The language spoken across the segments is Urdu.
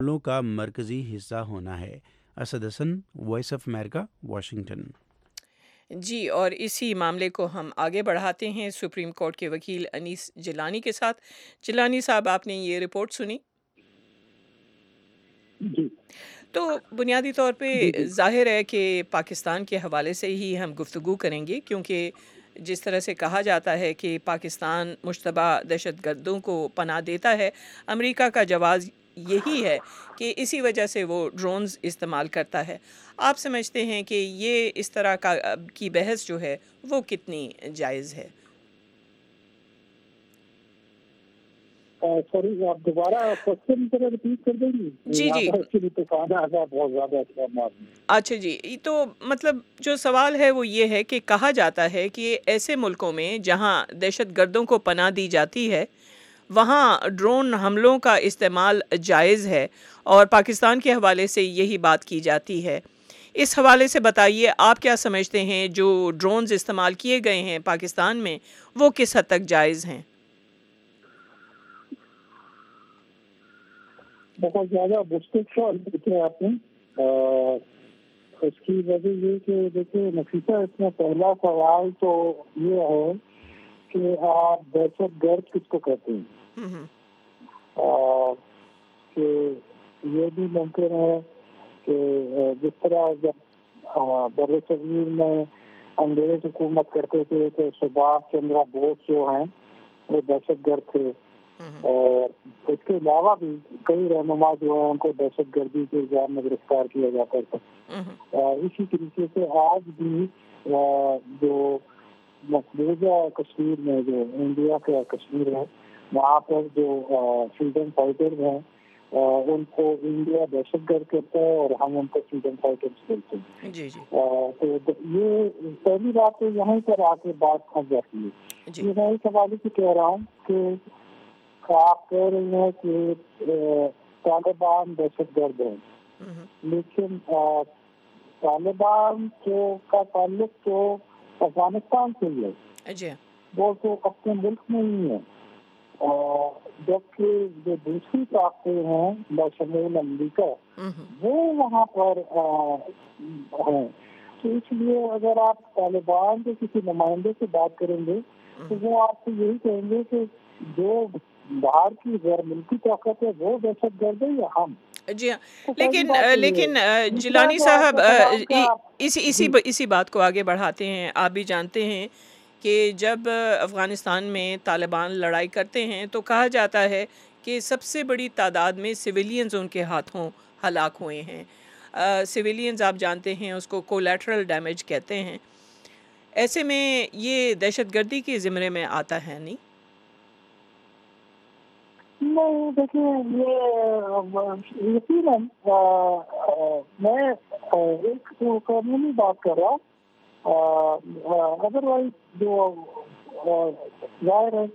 حملوں کا مرکزی حصہ ہونا ہے۔ Asad Hasan, Voice of America, Washington. جی، اور اسی معاملے کو ہم آگے بڑھاتے ہیں سپریم کورٹ کے وکیل انیس جیلانی کے ساتھ۔ جیلانی صاحب، آپ نے یہ رپورٹ سنی؟ جی تو بنیادی طور پہ جی جی ظاہر ہے کہ پاکستان کے حوالے سے ہی ہم گفتگو کریں گے، کیونکہ جس طرح سے کہا جاتا ہے کہ پاکستان مشتبہ دہشت گردوں کو پناہ دیتا ہے، امریکہ کا جواز یہی ہے کہ اسی وجہ سے وہ ڈرونز استعمال کرتا ہے۔ آپ سمجھتے ہیں کہ یہ اس طرح کی بحث جو ہے وہ کتنی جائز ہے؟ سوری، آپ دوبارہ کوشچن ذرا ریپیٹ کر دیں گی؟ جی یہاں جی، پر ایکچولی طوفان آ گیا بہت زیادہ اقدامات میں۔ اچھا جی، تو مطلب جو سوال ہے وہ یہ ہے کہ کہا جاتا ہے کہ ایسے ملکوں میں جہاں دہشت گردوں کو پناہ دی جاتی ہے وہاں ڈرون حملوں کا استعمال جائز ہے، اور پاکستان کے حوالے سے یہی بات کی جاتی ہے۔ اس حوالے سے بتائیے، آپ کیا سمجھتے ہیں جو ڈرونز استعمال کیے گئے ہیں پاکستان میں وہ کس حد تک جائز ہیں؟ بہت زیادہ مشکل سوال پوچھا آپ نے۔ اس کی وجہ یہ کہ دیکھیے نفیسہ، اس میں پہلا سوال تو یہ ہے کہ آپ دہشت گرد کس کو کہتے ہیں؟ ہم۔ کہ یہ بھی ممکن ہے کہ جس طرح جب بر صغیر میں انگریز حکومت کرتے تھے تو سبھاش چندر بوس جو ہیں وہ دہشت گرد تھے، اور اس کے علاوہ بھی کئی رہنما جو ہیں ان کو دہشت گردی کے الزام میں گرفتار کیا جاتا تھا۔ اسی طریقے سے آج بھی جو مقبوضہ کشمیر میں، جو انڈیا کا کشمیر ہے، وہاں پر جو فریڈم فائٹر ہیں ان کو انڈیا دہشت گرد کہتا ہے اور ہم ان کو فریڈم فائٹرز کہتے ہیں۔ جی جی تو یہ پہلی بات تو یہیں پر آ کے بات پھنس جاتی ہے۔ جی یہ میں اس حوالے سے کہہ رہا ہوں کہ آپ کہہ رہے ہیں کہ طالبان دہشت گرد ہیں، لیکن طالبان کا تعلق تو افغانستان سے ہی ہے، جی وہ تو اپنے ملک میں ہی ہے، جبکہ جو دوسری طاقتیں ہیں بشمول امریکہ وہ وہاں پر ہیں۔ تو اس لیے اگر آپ طالبان کے کسی نمائندے سے بات کریں گے تو وہ آپ سے یہی کہیں گے کہ جو باہر کی غیر ملکی طاقت ہے وہ دہشت گرد ہے یا ہم؟ جی ہاں، تو پہلی بات تو یہ لیکن ہے۔ دوسرا جیلانی جو آپ صاحب، کا سوال تھا جی اسی بات کو آگے بڑھاتے ہیں۔ آپ بھی جانتے ہیں کہ جب افغانستان میں طالبان لڑائی کرتے ہیں تو کہا جاتا ہے کہ سب سے بڑی تعداد میں سویلینز ان کے ہاتھوں ہلاک ہوئے ہیں۔ سویلینز آپ جانتے ہیں اس کو کولیٹرل ڈیمیج کہتے ہیں۔ ایسے میں یہ دہشت گردی کے زمرے میں آتا ہے نہیں؟ نہیں، دیکھیے یہ یقیناً میں ایک تو قانونی بات کر رہا ہوں، ادروائز جو ظاہر ہے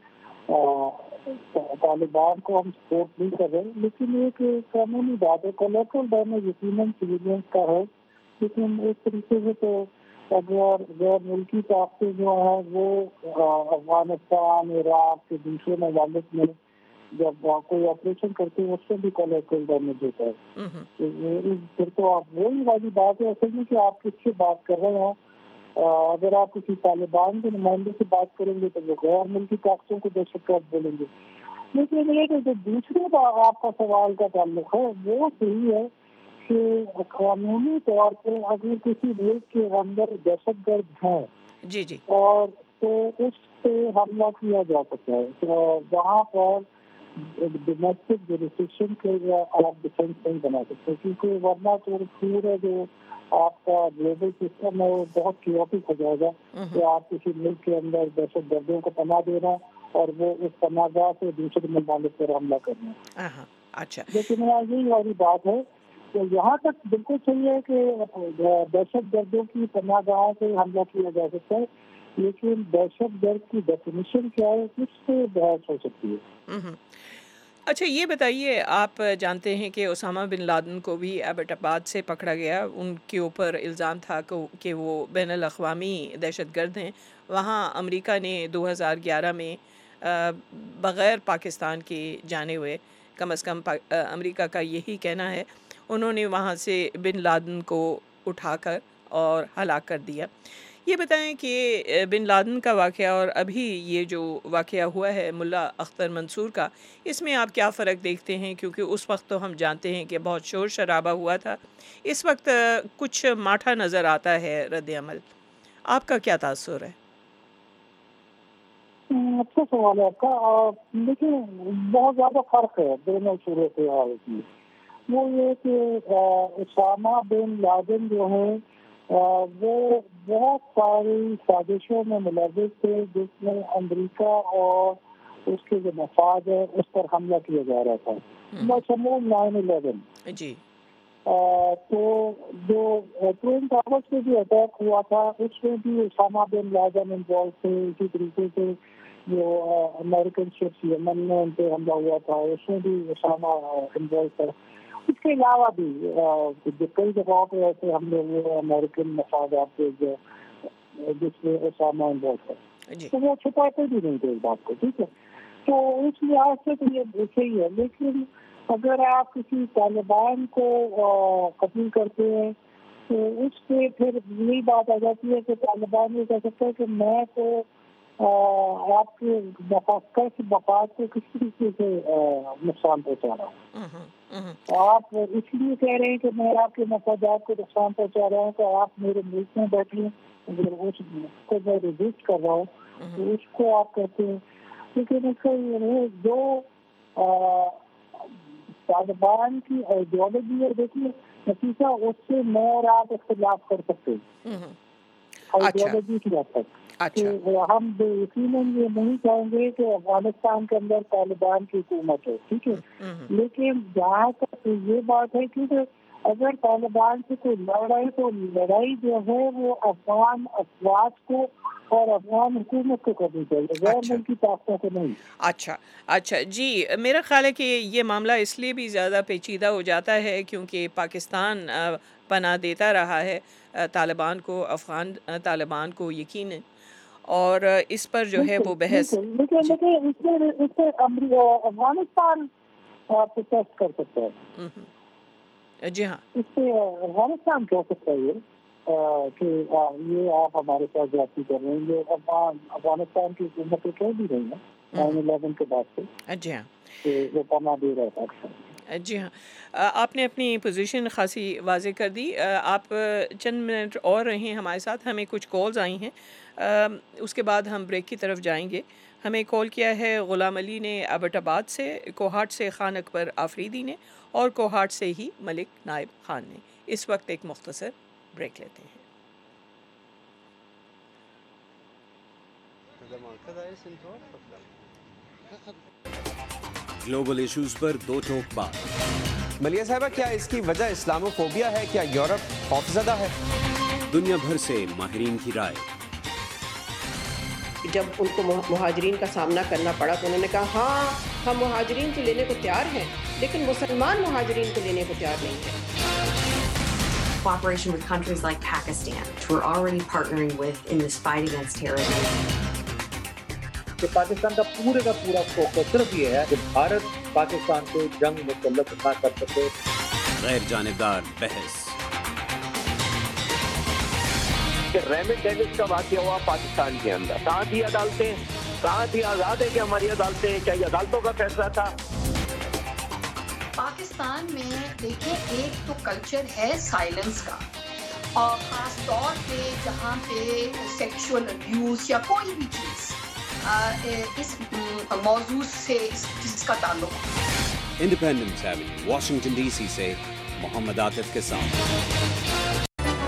طالبان کو ہم سپورٹ نہیں کر رہے، لیکن ایک قانونی بات ہے، کولیٹرل ڈیمیج یقیناً سویلینس کا ہے، لیکن ایک طریقے سے تو اگر غیر ملکی طاقتیں جو ہیں وہ افغانستان، عراق کے دوسرے ممالک میں جب کوئی آپریشن کرتے ہیں اس سے بھی کولیٹرل ڈیمیج ہوتا ہے۔ پھر تو آپ وہی والی بات ہے، اصل میں کہ آپ کس سے بات کر رہے ہیں۔ اگر آپ کسی طالبان کے نمائندے سے بات کریں گے تو وہ غیر ملکی طاقتوں کو دہشت گرد بولیں گے، لیکن یہ کہ جو دوسرے آپ کا سوال کا تعلق ہے وہ صحیح ہے کہ قانونی طور پہ اگر کسی ملک کے اندر دہشت گرد ہیں جی جی اور تو اس پہ حملہ کیا جا سکتا ہے، تو وہاں پر ڈومیسٹک جوریسڈکشن کے آپ ڈیفینس نہیں بنا سکتے، کیونکہ ورنہ تو پورا جو آپ کا گلوبل سسٹم ہے وہ بہت کیوٹک ہو جائے گا کہ آپ کسی ملک کے اندر دہشت گردوں کو پناہ دینا اور وہ اس پناہ گاہ سے دوسرے ممالک پر حملہ کرنا۔ اچھا، لیکن یہی والی بات ہے کہ یہاں تک بالکل صحیح ہے کہ دہشت گردوں کی پناہ گاہوں سے حملہ کیا جا سکتا ہے، لیکن دہشت گرد کی ڈیفینیشن کیا ہے اس سے بحث ہو سکتی ہے۔ اچھا یہ بتائیے، آپ جانتے ہیں کہ اسامہ بن لادن کو بھی ایبٹ آباد سے پکڑا گیا، ان کے اوپر الزام تھا کہ وہ بین الاقوامی دہشت گرد ہیں۔ وہاں امریکہ نے 2011 میں بغیر پاکستان کے جانے ہوئے کم از کم امریکہ کا یہی کہنا ہے. انہوں نے وہاں سے بن لادن کو اٹھا کر اور ہلاک کر دیا. یہ بتائیں کہ بن لادن کا واقعہ اور ابھی یہ جو واقعہ ہوا ہے ملا اختر منصور کا، اس میں آپ کیا فرق دیکھتے ہیں؟ کیونکہ اس وقت تو ہم جانتے ہیں کہ بہت شور شرابہ ہوا تھا، اس وقت کچھ ماٹھا نظر آتا ہے رد عمل. آپ کا کیا تاثر ہے؟ اچھا سوال ہے آپ کا. لیکن بہت زیادہ فرق ہے دونوں صورتحال کی. وہ یہ کہ اسامہ بن لادن جو ہے وہ بہت ساری سازشوں میں ملوث تھے جس میں امریکہ اور اس کے جو مفاد ہے اس پر حملہ کیا جا رہا تھا. بشمول 9/11 جی. تو جو ٹوئن ٹاورز پہ جو اٹیک ہوا تھا اس میں بھی اسامہ بن لادن انوالو تھے. اسی طریقے سے جو امریکن شپس یمن میں ان پہ حملہ ہوا تھا اس میں بھی اسامہ انوالو تھا. اس کے علاوہ بھی جو کئی جگہوں پہ ایسے حملے ہوئے امریکن مفادات کے جس میں اسامہ انوالو تھا. تو وہ چھپاتے بھی نہیں تھے اس بات کو. ٹھیک ہے، تو اس لحاظ سے تو یہ صحیح ہے. لیکن اگر آپ کسی طالبان کو قتل کرتے ہیں تو اس پہ پھر یہی بات آ جاتی ہے کہ طالبان یہ کہہ سکتا ہے کہ میں تو آپ کے مفاد کو کس طریقے سے نقصان پہنچا رہا ہوں. آپ اس لیے کہہ رہے ہیں کہ میں آپ کے مفادات کو نقصان پہنچا رہا ہوں کہ آپ میرے ملک میں بیٹھے ہیں. اگر اس کو میں ریزسٹ کر رہا ہوں تو اس کو آپ کہتے ہیں. لیکن اس کا جو طالبان کی آئیڈیالوجی ہے، دیکھیے نتیجہ اس سے میں اور آپ اختلاف کر سکتے ہیں آئیڈیالوجی کی حد تک. ہم یقیناً یہ نہیں چاہیں گے کہ افغانستان کے اندر طالبان کی حکومت ہے. ٹھیک ہے، لیکن جہاں تک یہ بات ہے کہ اگر طالبان سے کوئی لڑ رہا ہے تو لڑائی جو ہے وہ افغان افواج کو اور افغان حکومت کو کرنی چاہیے، غیر ملکی طاقتوں کو نہیں. اچھا جی. میرا خیال ہے کہ یہ معاملہ اس لیے بھی زیادہ پیچیدہ ہو جاتا ہے کیونکہ پاکستان پناہ دیتا رہا ہے طالبان کو، افغان طالبان کو یقیناً، اور اس پر جو ہے وہ بحث. لیکن اس سے افغانستان پروٹیسٹ کر سکتا ہے. جی ہاں، اس سے افغانستان کہہ سکتا ہے کہ یہ آپ ہمارے ساتھ زیادتی کر رہے ہیں. یہ افغانستان کی حکومت کہہ بھی رہی ہیں 9/11 کے بعد سے. جی ہاں، کہ وہ پناہ دے رہا ہے پاکستان. جی ہاں. آپ نے اپنی پوزیشن خاصی واضح کر دی. آپ چند منٹ اور رہیں ہمارے ساتھ، ہمیں کچھ کالز آئی ہیں، اس کے بعد ہم بریک کی طرف جائیں گے. ہمیں کال کیا ہے غلام علی نے ایبٹ آباد سے، کوہاٹ سے خان اکبر آفریدی نے، اور کوہاٹ سے ہی ملک نائب خان نے. اس وقت ایک مختصر بریک لیتے ہیں. گلوبل ایشوز پر دو ٹوک بات. ملیہ صاحبہ، کیا اس کی وجہ اسلامو فوبیا ہے؟ کیا یورپ خوفزدہ ہے؟ دنیا بھر سے ماہرین کی رائے. جب ان کو مہاجرین کا سامنا کرنا پڑا تو انہوں نے کہا ہاں ہم مہاجرین کو لینے کو تیار ہیں لیکن مسلمان مہاجرین کو لینے کو تیار نہیں ہیں. Cooperation with countries like Pakistan, which we're already partnering with in this fight against terrorism. کہ پاکستان کا پورا فوکس صرف یہ ہے کہ بھارت پاکستان کو جنگ مسلط نہ کر سکے. غیر جانبدار بحث. کہ ریمنڈ ڈیوس کا واقعہ ہوا پاکستان کے اندر، کہاں تھی عدالتیں، کہاں تھی آزاد ہے کہ ہماری عدالتیں، کیا یہ عدالتوں کا فیصلہ تھا؟ پاکستان میں دیکھیں ایک تو کلچر ہے سائلنس کا، اور خاص طور پہ جہاں پہ سیکشول ابیوز یا کوئی بھی چیز اس موضوع سے جس کا تعلق. Independence Avenue, Washington D C سے محمد عاطف کے ساتھ.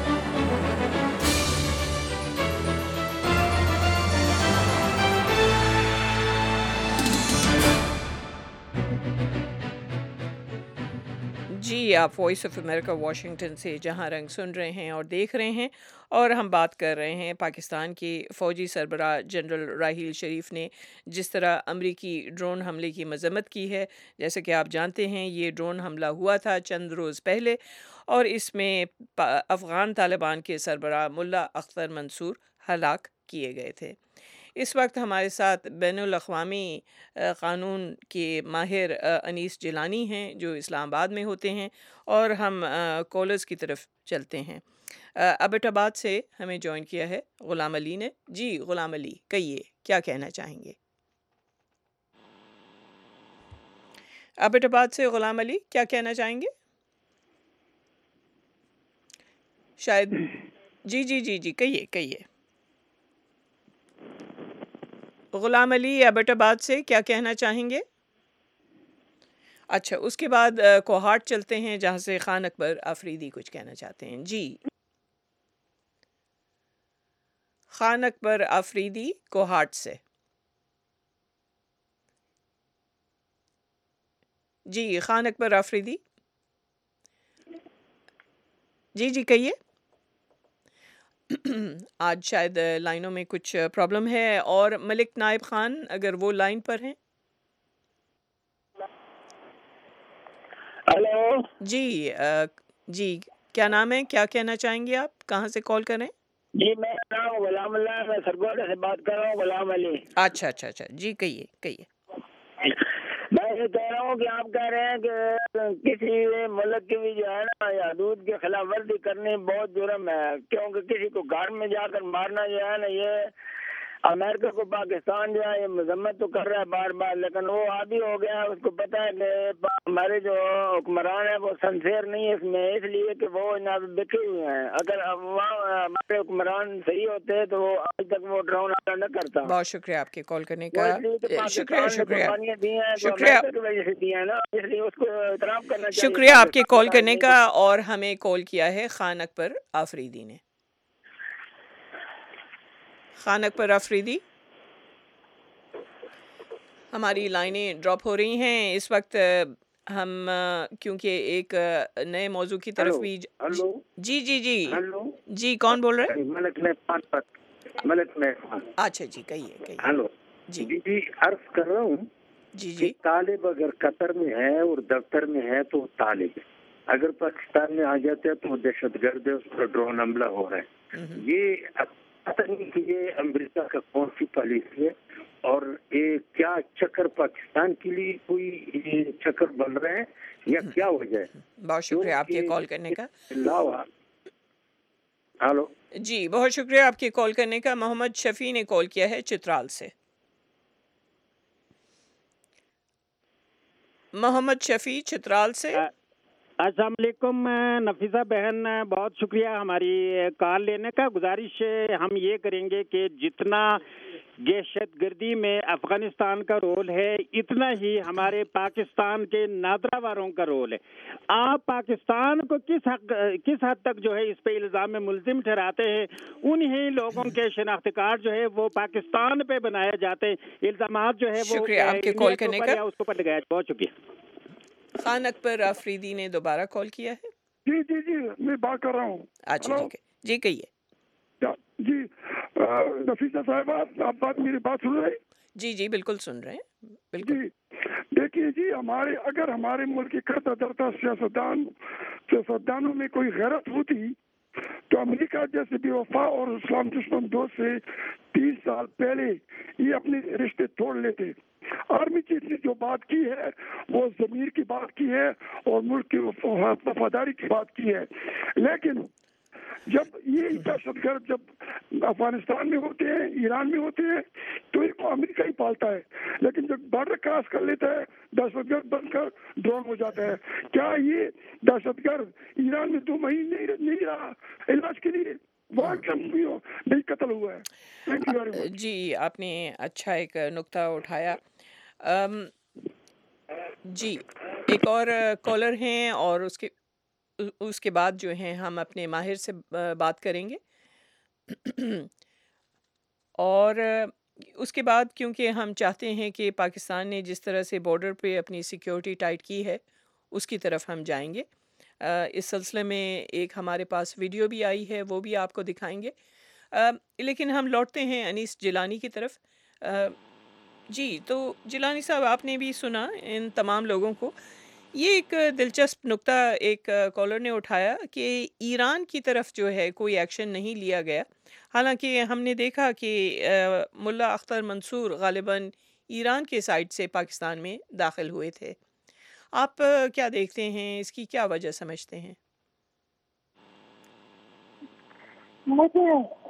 جی، آپ وائس آف امریکہ واشنگٹن سے جہاں رنگ سن رہے ہیں اور دیکھ رہے ہیں، اور ہم بات کر رہے ہیں پاکستان کے فوجی سربراہ جنرل راحیل شریف نے جس طرح امریکی ڈرون حملے کی مذمت کی ہے. جیسے کہ آپ جانتے ہیں یہ ڈرون حملہ ہوا تھا چند روز پہلے، اور اس میں افغان طالبان کے سربراہ ملا اختر منصور ہلاک کیے گئے تھے. اس وقت ہمارے ساتھ بین الاقوامی قانون کے ماہر انیس جیلانی ہیں جو اسلام آباد میں ہوتے ہیں، اور ہم کالرز کی طرف چلتے ہیں۔ ایبٹ آباد سے ہمیں جوائن کیا ہے غلام علی نے۔ جی غلام علی، کہیے کیا کہنا چاہیں گے؟ ایبٹ آباد سے غلام علی کیا کہنا چاہیں گے؟ شاید جی جی جی جی کہیے غلام علی ایبٹ آباد سے کیا کہنا چاہیں گے؟ اچھا، اس کے بعد کوہاٹ چلتے ہیں جہاں سے خان اکبر آفریدی کچھ کہنا چاہتے ہیں۔ جی خان اکبر آفریدی کوہاٹ سے۔ جی خان اکبر آفریدی، جی کہیے۔ آج شاید لائنوں میں کچھ پرابلم ہے، اور ملک نائب خان اگر وہ لائن پر ہیں۔ ہلو جی کیا نام ہے، کیا کہنا چاہیں گے آپ، کہاں سے کال کریں؟ جی میرا نام غلام اللہ، میں سرگوڑا سے بات کر رہا ہوں، غلام علی۔ اچھا جی کہیے۔ میں یہ کہہ رہا ہوں کہ آپ کہہ رہے ہیں کہ کسی ملک کی بھی جو ہے نا حدود کی خلاف ورزی کرنی بہت جرم ہے، کیونکہ کسی کو گھر میں جا کر مارنا جو ہے نا، یہ امریکہ کو پاکستان جو ہے یہ مذمت تو کر رہا ہے بار بار، لیکن وہ عادی ہو گیا ہے، اس کو پتہ ہے کہ ہمارے جو حکمران ہیں وہ سنسیئر نہیں ہے اس میں، اس لیے کہ وہ بکھے ہوئے ہیں۔ اگر ہمارے حکمران صحیح ہوتے تو وہ آج تک وہ ڈرون نہ کرتا۔ بہت شکریہ آپ کے کال کرنے کا، شکریہ آپ کے کال کرنے کا، اور ہمیں کال کیا ہے خان اکبر آفریدی نے۔ خان اکبر آفریدی، ہماری لائنیں ڈراپ ہو رہی ہیں اس وقت، ہم کیونکہ ایک نئے موضوع کی طرف بھی جی کون بول رہے ہیں؟ ملک محفان۔ اچھا جی کہیے۔ ہلو جی عرض کر رہا ہوں کہ طالب اگر قطر میں ہے اور دفتر میں ہے تو طالب، اگر پاکستان میں آ جاتا ہے تو دہشت گرد ہے، اس پر ڈرون حملہ ہو رہا ہے۔ یہ پتہ نہیں کہ یہ امریکہ کا کون سی پالیسی ہے، اور یہ کیا چکر پاکستان کے لیے کوئی یہ چکر بن رہا ہے یا کیا وجہ ہے؟ بہت شکریہ آپ کے کال کرنے کا۔ ہلو جی بہت شکریہ آپ کے کال کرنے کا۔ محمد شفیع نے کال کیا ہے چترال سے۔ محمد شفیع چترال سے۔ السلام علیکم نفیسہ بہن، بہت شکریہ ہماری کال لینے کا۔ گزارش ہم یہ کریں گے کہ جتنا دہشت گردی میں افغانستان کا رول ہے اتنا ہی ہمارے پاکستان کے نادرا واروں کا رول ہے۔ آپ پاکستان کو کس حد تک جو ہے اس پہ الزام میں ملزم ٹھہراتے ہیں؟ انہی لوگوں کے شناخت کارڈ جو ہے وہ پاکستان پہ بنائے جاتے ہیں، الزامات جو ہے وہ شکریہ آپ کے کال کرنے کا۔ اس کو لگایا۔ بہت شکریہ۔ خان اکبر آفریدی نے دوبارہ کال کیا ہے۔ جی میں بات کر رہا ہوں۔ اچھا ٹھیک ہے، جی کہیے۔ جی نفیسہ صاحبہ، آپ میری بات سن رہے ہیں؟ جی بالکل سن رہے ہیں، بالکل۔ جی دیکھیے جی، اگر ہمارے ملک کے کرتا دھرتا سیاستدانوں میں کوئی غیرت ہوتی تو امریکہ جیسے بے وفا اور اسلام دشمن دوست سے 30 سال پہلے یہ اپنے رشتے توڑ لیتے۔ آرمی چیف نے جو بات کی ہے وہ ضمیر کی بات کی ہے اور ملک کی وفاداری کی بات کی ہے، لیکن جب یہ دہشت گرد جب افغانستان میں ہوتے ہیں، ایران میں ہوتے ہیں تو ایک امریکہ ہی پالتا ہے، لیکن جب بارڈر کراس کر لیتا ہے دہشت گرد بن کر ڈرون ہو جاتا ہے۔ کیا یہ دہشت گرد ایران میں 2 مہینے نہیں رہا علاج کے لیے؟ وہاں نہیں قتل ہوا ہے۔ جی آپ نے اچھا ایک نقطہ اٹھایا۔ جی ایک اور کالر ہیں، اور اس کے بعد جو ہیں ہم اپنے ماہر سے بات کریں گے، اور اس کے بعد کیونکہ ہم چاہتے ہیں کہ پاکستان نے جس طرح سے بارڈر پہ اپنی سیکیورٹی ٹائٹ کی ہے اس کی طرف ہم جائیں گے۔ اس سلسلے میں ایک ہمارے پاس ویڈیو بھی آئی ہے، وہ بھی آپ کو دکھائیں گے، لیکن ہم لوٹتے ہیں انیس جیلانی کی طرف۔ جی تو جیلانی صاحب، آپ نے بھی سنا ان تمام لوگوں کو یہ ایک دلچسپ نکتہ ایک کالر نے اٹھایا کہ ایران کی طرف جو ہے کوئی ایکشن نہیں لیا گیا، حالانکہ ہم نے دیکھا کہ ملا اختر منصور غالباً ایران کے سائڈ سے پاکستان میں داخل ہوئے تھے۔ آپ کیا دیکھتے ہیں، اس کی کیا وجہ سمجھتے ہیں؟ مجھے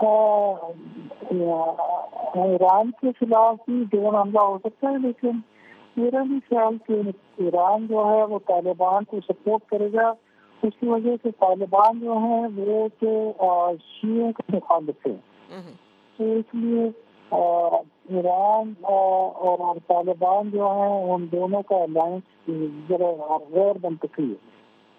ایران کے خلاف بھی ڈرون حملہ ہو سکتا ہے، لیکن میرا بھی خیال کہ ایران جو ہے وہ طالبان کو سپورٹ کرے گا، اس کی وجہ سے طالبان جو ہیں وہ تو شیعوں کے مخالف ہیں، تو اس لیے ایران اور طالبان جو ہیں ان دونوں کا الائنس ذرا غیر منطقی ہے۔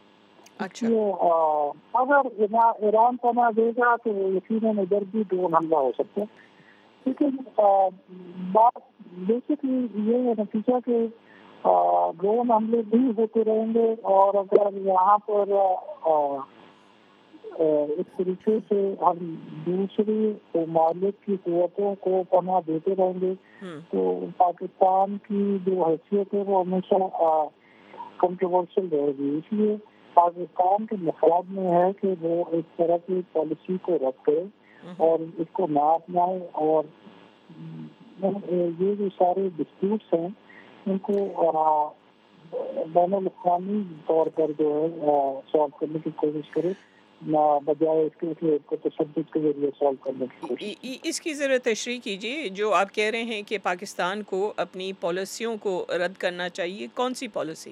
اگر ایران پناہ دے گا تو یقیناً ادھر بھی ڈرون حملہ ہو سکتا ہے، لیکن بات بیسکلی یہ ہے نتیجہ کہ ڈرون حملے بھی ہوتے رہیں گے، اور اگر یہاں پر اس طریقے سے ہم دوسری ممالک کی قوتوں کو پناہ دیتے رہیں گے تو پاکستان کی جو حیثیت ہے وہ ہمیشہ کنٹروورشل رہے گی۔ اس لیے پاکستان کے مفاد میں ہے کہ وہ اس طرح کی پالیسی کو رد کرے اور اس کو نہ اپنائے، اور یہ جو سارے ڈسپیوٹس ہیں ان کو بین الاقوامی طور پر جو ہے سالو کرنے کی کوشش کرے، نہ بجائے اس کے کہ اس کو تشدد کے ذریعے سالو کرنے کی کوشش۔ اس کی ذرا تشریح کیجیے، جو آپ کہہ رہے ہیں کہ پاکستان کو اپنی پالیسیوں کو رد کرنا چاہیے، کون سی پالیسی؟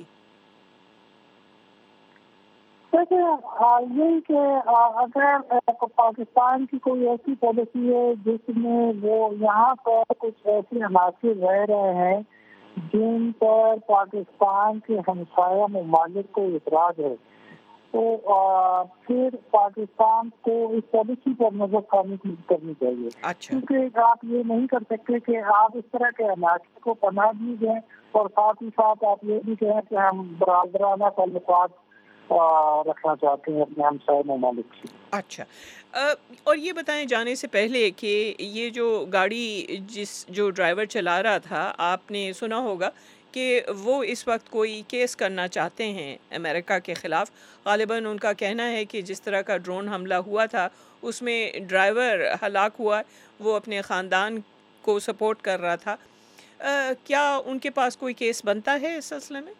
یہی کہ اگر پاکستان کی کوئی ایسی پالیسی ہے جس میں وہ یہاں پر کچھ ایسے عناصر رہ رہے ہیں جن پر پاکستان کے ہمسایہ ممالک کو اعتراض ہے، تو پھر پاکستان کو اس پالیسی پر نظر ثانی کرنی چاہیے، کیونکہ آپ یہ نہیں کر سکتے کہ آپ اس طرح کے عناصر کو پناہ دی دیں اور ساتھ ہی ساتھ آپ یہ بھی کہیں کہ ہم برادرانہ تعلقات رکھنا چاہتے ہیں اپنے ہمسائے ممالک سے۔ اچھا، اور یہ بتائیں جانے سے پہلے کہ یہ جو گاڑی جو ڈرائیور چلا رہا تھا، آپ نے سنا ہوگا کہ وہ اس وقت کوئی کیس کرنا چاہتے ہیں امریکہ کے خلاف۔ غالباً ان کا کہنا ہے کہ جس طرح کا ڈرون حملہ ہوا تھا اس میں ڈرائیور ہلاک ہوا، وہ اپنے خاندان کو سپورٹ کر رہا تھا۔ کیا ان کے پاس کوئی کیس بنتا ہے اس سلسلے میں؟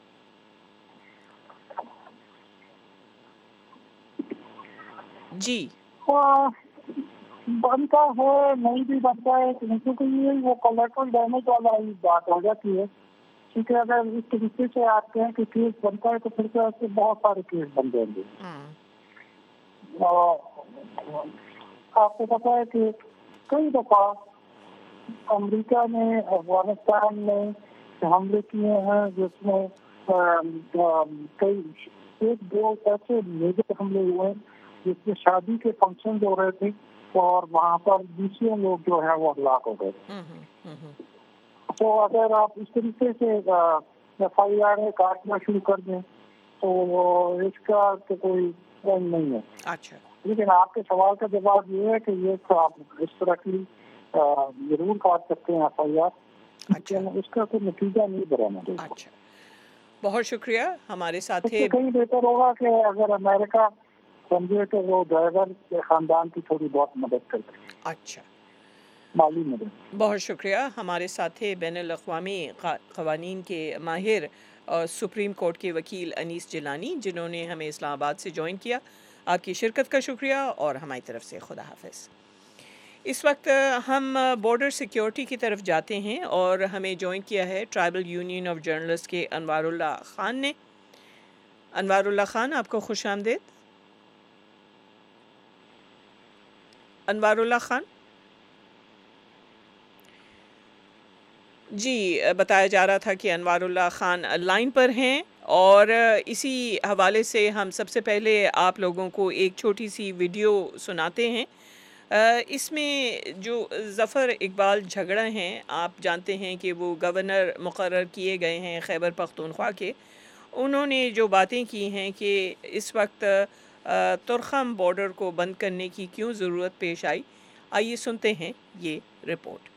جی بنتا ہے، نہیں بھی بنتا ہے، کیونکہ یہ وہ کولیٹرل ڈیمیج والا ہی بات ہو جاتی ہے، کیونکہ اگر اس طریقے سے آپ کہیں کہ کیس بنتا ہے تو پھر تو ایسے بہت سارے کیس بن جائیں گے۔ آپ کو پتا ہے کہ کئی دفعہ امریکہ نے افغانستان میں حملے کیے ہیں جس میں کئی ایک دو ایسے میجر حملے ہوئے جس میں شادی کے فنکشن ہو رہے تھے اور وہاں پر دوسرے لوگ جو ہے وہ ہلاک ہو گئے۔ تو اگر آپ اس طریقے سے ایف آئی آر کاٹنا شروع کر دیں تو اس کا تو کوئی رنگ نہیں ہے۔ اچھا، لیکن آپ کے سوال کا جواب یہ ہے کہ یہ آپ اس طرح کی ضرور کاٹ سکتے ہیں ایف آئی آر، لیکن اس کا کوئی نتیجہ نہیں بنانا دے گا۔ اچھا، بہت شکریہ ہمارے ساتھ اس سے کہیں بہتر ہوگا کہ اگر امریکہ سمجھے تو وہ ڈرائیور کے خاندان کی تھوڑی بہت مدد کرتے۔ اچھا، مالی مدد۔ بہت شکریہ ہمارے ساتھ بین الاقوامی قوانین کے ماہر اور سپریم کورٹ کے وکیل انیس جیلانی، جنہوں نے ہمیں اسلام آباد سے جوائن کیا۔ آپ کی شرکت کا شکریہ اور ہماری طرف سے خدا حافظ۔ اس وقت ہم بارڈر سیکیورٹی کی طرف جاتے ہیں اور ہمیں جوائن کیا ہے ٹرائبل یونین آف جرنلسٹ کے انوار اللہ خان نے۔ انوار اللہ خان، آپ کو خوش آمدید۔ انوار اللہ خان جی، بتایا جا رہا تھا کہ انوار اللہ خان لائن پر ہیں، اور اسی حوالے سے ہم سب سے پہلے آپ لوگوں کو ایک چھوٹی سی ویڈیو سناتے ہیں۔ اس میں جو ظفر اقبال جھگڑا ہیں، آپ جانتے ہیں کہ وہ گورنر مقرر کیے گئے ہیں خیبر پختونخوا کے، انہوں نے جو باتیں کی ہیں کہ اس وقت ترخم بارڈر کو بند کرنے کی کیوں ضرورت پیش آئی، آئیے سنتے ہیں یہ رپورٹ۔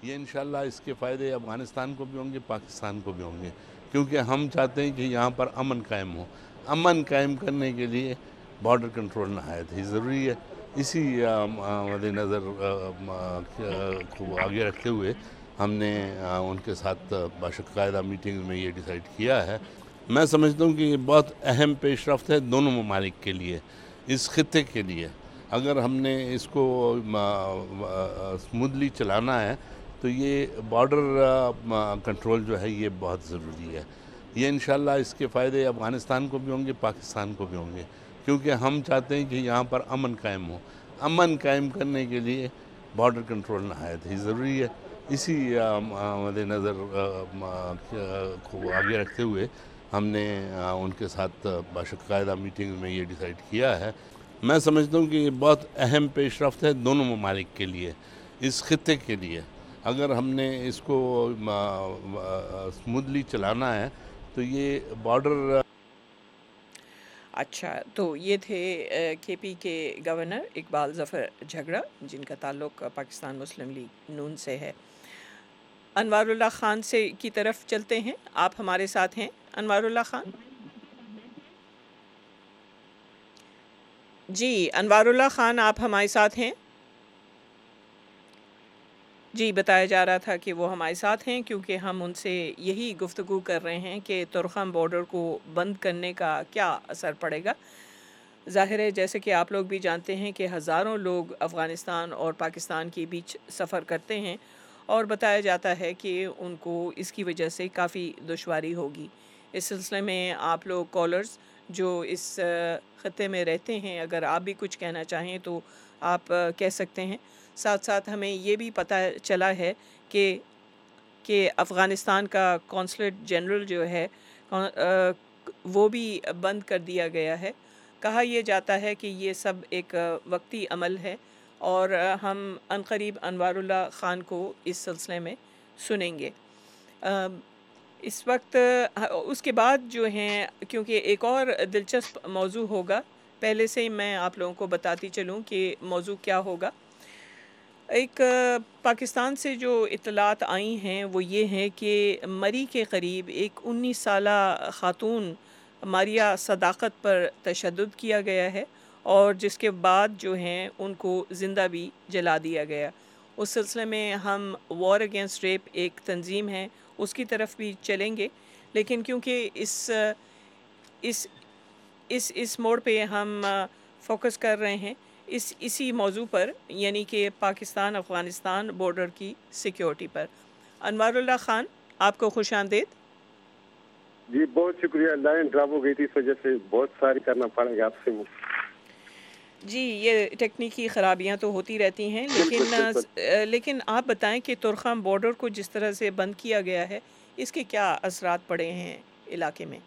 یہ انشاءاللہ اس کے فائدے افغانستان کو بھی ہوں گے، پاکستان کو بھی ہوں گے، کیونکہ ہم چاہتے ہیں کہ یہاں پر امن قائم ہو۔ امن قائم کرنے کے لیے بارڈر کنٹرول نہایت ہی ضروری ہے۔ اسی مد نظر کو آگے رکھتے ہوئے ہم نے ان کے ساتھ باقاعدہ میٹنگ میں یہ ڈیسائیڈ کیا ہے۔ میں سمجھتا ہوں کہ یہ بہت اہم پیش رفت ہے دونوں ممالک کے لیے، اس خطے کے لیے۔ اگر ہم نے اس کو اسموتھلی چلانا ہے تو یہ بارڈر کنٹرول جو ہے یہ بہت ضروری ہے۔ یہ انشاءاللہ اس کے فائدے افغانستان کو بھی ہوں گے، پاکستان کو بھی ہوں گے، کیونکہ ہم چاہتے ہیں کہ یہاں پر امن قائم ہو۔ امن قائم کرنے کے لیے بارڈر کنٹرول نہایت ہی ضروری ہے۔ اسی مد نظر کو آگے رکھتے ہوئے ہم نے ان کے ساتھ باقاعدہ میٹنگ میں یہ ڈیسائیڈ کیا ہے۔ میں سمجھتا ہوں کہ یہ بہت اہم پیش رفت ہے دونوں ممالک کے لیے، اس خطے کے لیے۔ اگر ہم نے اس کو اسموتھلی چلانا ہے تو یہ بارڈر اچھا، تو یہ تھے کے پی کے گورنر اقبال ظفر جھگڑا، جن کا تعلق پاکستان مسلم لیگ نون سے ہے۔ انوار اللہ خان سے کی طرف چلتے ہیں، آپ ہمارے ساتھ ہیں انوار اللہ خان؟ جی انوار اللہ خان، آپ ہمارے ساتھ ہیں؟ جی بتایا جا رہا تھا کہ وہ ہمارے ساتھ ہیں، کیونکہ ہم ان سے یہی گفتگو کر رہے ہیں کہ تورخم بارڈر کو بند کرنے کا کیا اثر پڑے گا۔ ظاہر ہے جیسے کہ آپ لوگ بھی جانتے ہیں کہ ہزاروں لوگ افغانستان اور پاکستان کے بیچ سفر کرتے ہیں، اور بتایا جاتا ہے کہ ان کو اس کی وجہ سے کافی دشواری ہوگی۔ اس سلسلے میں آپ لوگ کالرز جو اس خطے میں رہتے ہیں، اگر آپ بھی کچھ کہنا چاہیں تو آپ کہہ سکتے ہیں۔ ساتھ ساتھ ہمیں یہ بھی پتہ چلا ہے کہ افغانستان کا کونسلیٹ جنرل جو ہے وہ بھی بند کر دیا گیا ہے۔ کہا یہ جاتا ہے کہ یہ سب ایک وقتی عمل ہے، اور ہم عنقریب انوار اللہ خان کو اس سلسلے میں سنیں گے۔ اس وقت اس کے بعد جو ہیں، کیونکہ ایک اور دلچسپ موضوع ہوگا، پہلے سے ہی میں آپ لوگوں کو بتاتی چلوں کہ موضوع کیا ہوگا۔ ایک پاکستان سے جو اطلاعات آئی ہیں وہ یہ ہیں کہ مری کے قریب ایک 19 سالہ خاتون ماریہ صداقت پر تشدد کیا گیا ہے، اور جس کے بعد جو ہیں ان کو زندہ بھی جلا دیا گیا۔ اس سلسلے میں ہم وار اگینسٹ ریپ ایک تنظیم ہے اس کی طرف بھی چلیں گے، لیکن کیونکہ اس موڑ پہ ہم فوکس کر رہے ہیں اسی موضوع پر، یعنی کہ پاکستان افغانستان بارڈر کی سیکیورٹی پر۔ انوار اللہ خان، آپ کو خوش آمدید۔ جی بہت شکریہ، لائن ڈراپ ہو گئی تھی، اس وجہ سے بہت ساری کرنا پڑے گا آپ سے۔ جی یہ ٹیکنیکی خرابیاں تو ہوتی رہتی ہیں، لیکن آپ بتائیں کہ تورخم بارڈر کو جس طرح سے بند کیا گیا ہے، اس کے کیا اثرات پڑے ہیں علاقے میں؟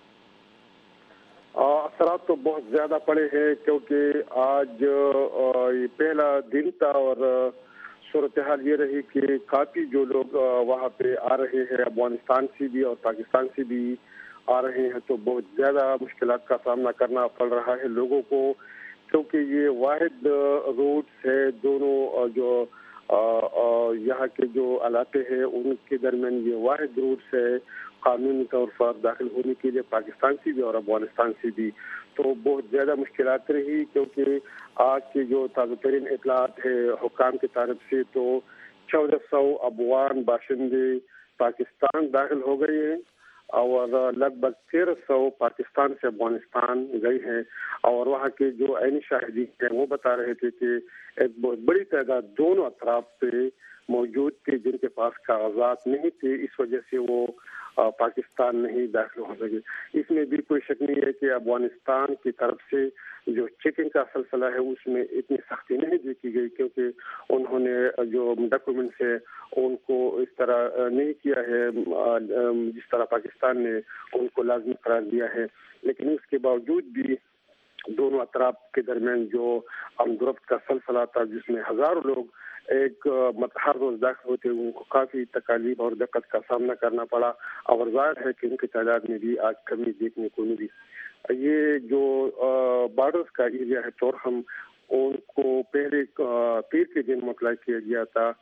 اثرات تو بہت زیادہ پڑے ہیں، کیونکہ آج یہ پہلا دن تھا، اور صورتحال یہ رہی کہ کافی جو لوگ وہاں پہ آ رہے ہیں افغانستان سے بھی اور پاکستان سے بھی آ رہے ہیں، تو بہت زیادہ مشکلات کا سامنا کرنا پڑ رہا ہے لوگوں کو، کیونکہ یہ واحد روڈز ہے دونوں جو یہاں کے جو علاقے ہیں ان کے درمیان، یہ واحد روڈز ہے قانونی طور پر داخل ہونے کے لیے پاکستان سے بھی اور افغانستان سے بھی۔ تو بہت زیادہ مشکلات رہی، کیونکہ آج کی جو تازہ ترین اطلاعات ہے حکام کی طرف سے، تو 1400 افغان باشندے پاکستان داخل ہو گئے ہیں، اور لگ بھگ 1300 پاکستان سے افغانستان گئے ہیں، اور وہاں کے جو عینی شاہدین ہیں وہ بتا رہے تھے کہ ایک بہت بڑی تعداد دونوں اطراف پہ موجود تھے جن کے پاس کاغذات نہیں تھے، اس وجہ سے وہ پاکستان نہیں داخل ہو سکے۔ اس میں بھی کوئی شک نہیں ہے کہ افغانستان کی طرف سے جو چیکنگ کا سلسلہ ہے اس میں اتنی سختی نہیں دیکھی گئی، کیونکہ انہوں نے جو ڈاکومنٹس ہے ان کو اس طرح نہیں کیا ہے جس طرح پاکستان نے ان کو لازمی قرار دیا ہے، لیکن اس کے باوجود بھی دونوں اطراف کے درمیان جو امن و رفت کا سلسلہ تھا، جس میں ہزاروں لوگ ایک ہر روز داخل ہوتے، ان کو کافی تکالیف اور دقت کا سامنا کرنا پڑا، اور ظاہر ہے کہ ان کی تعداد میں بھی آج کمی دیکھنے کو ملی۔ یہ جو بارڈرز کا ایریا ہے تورخم، ان کو پہلے پیر کے دن مطلع کیا گیا تھا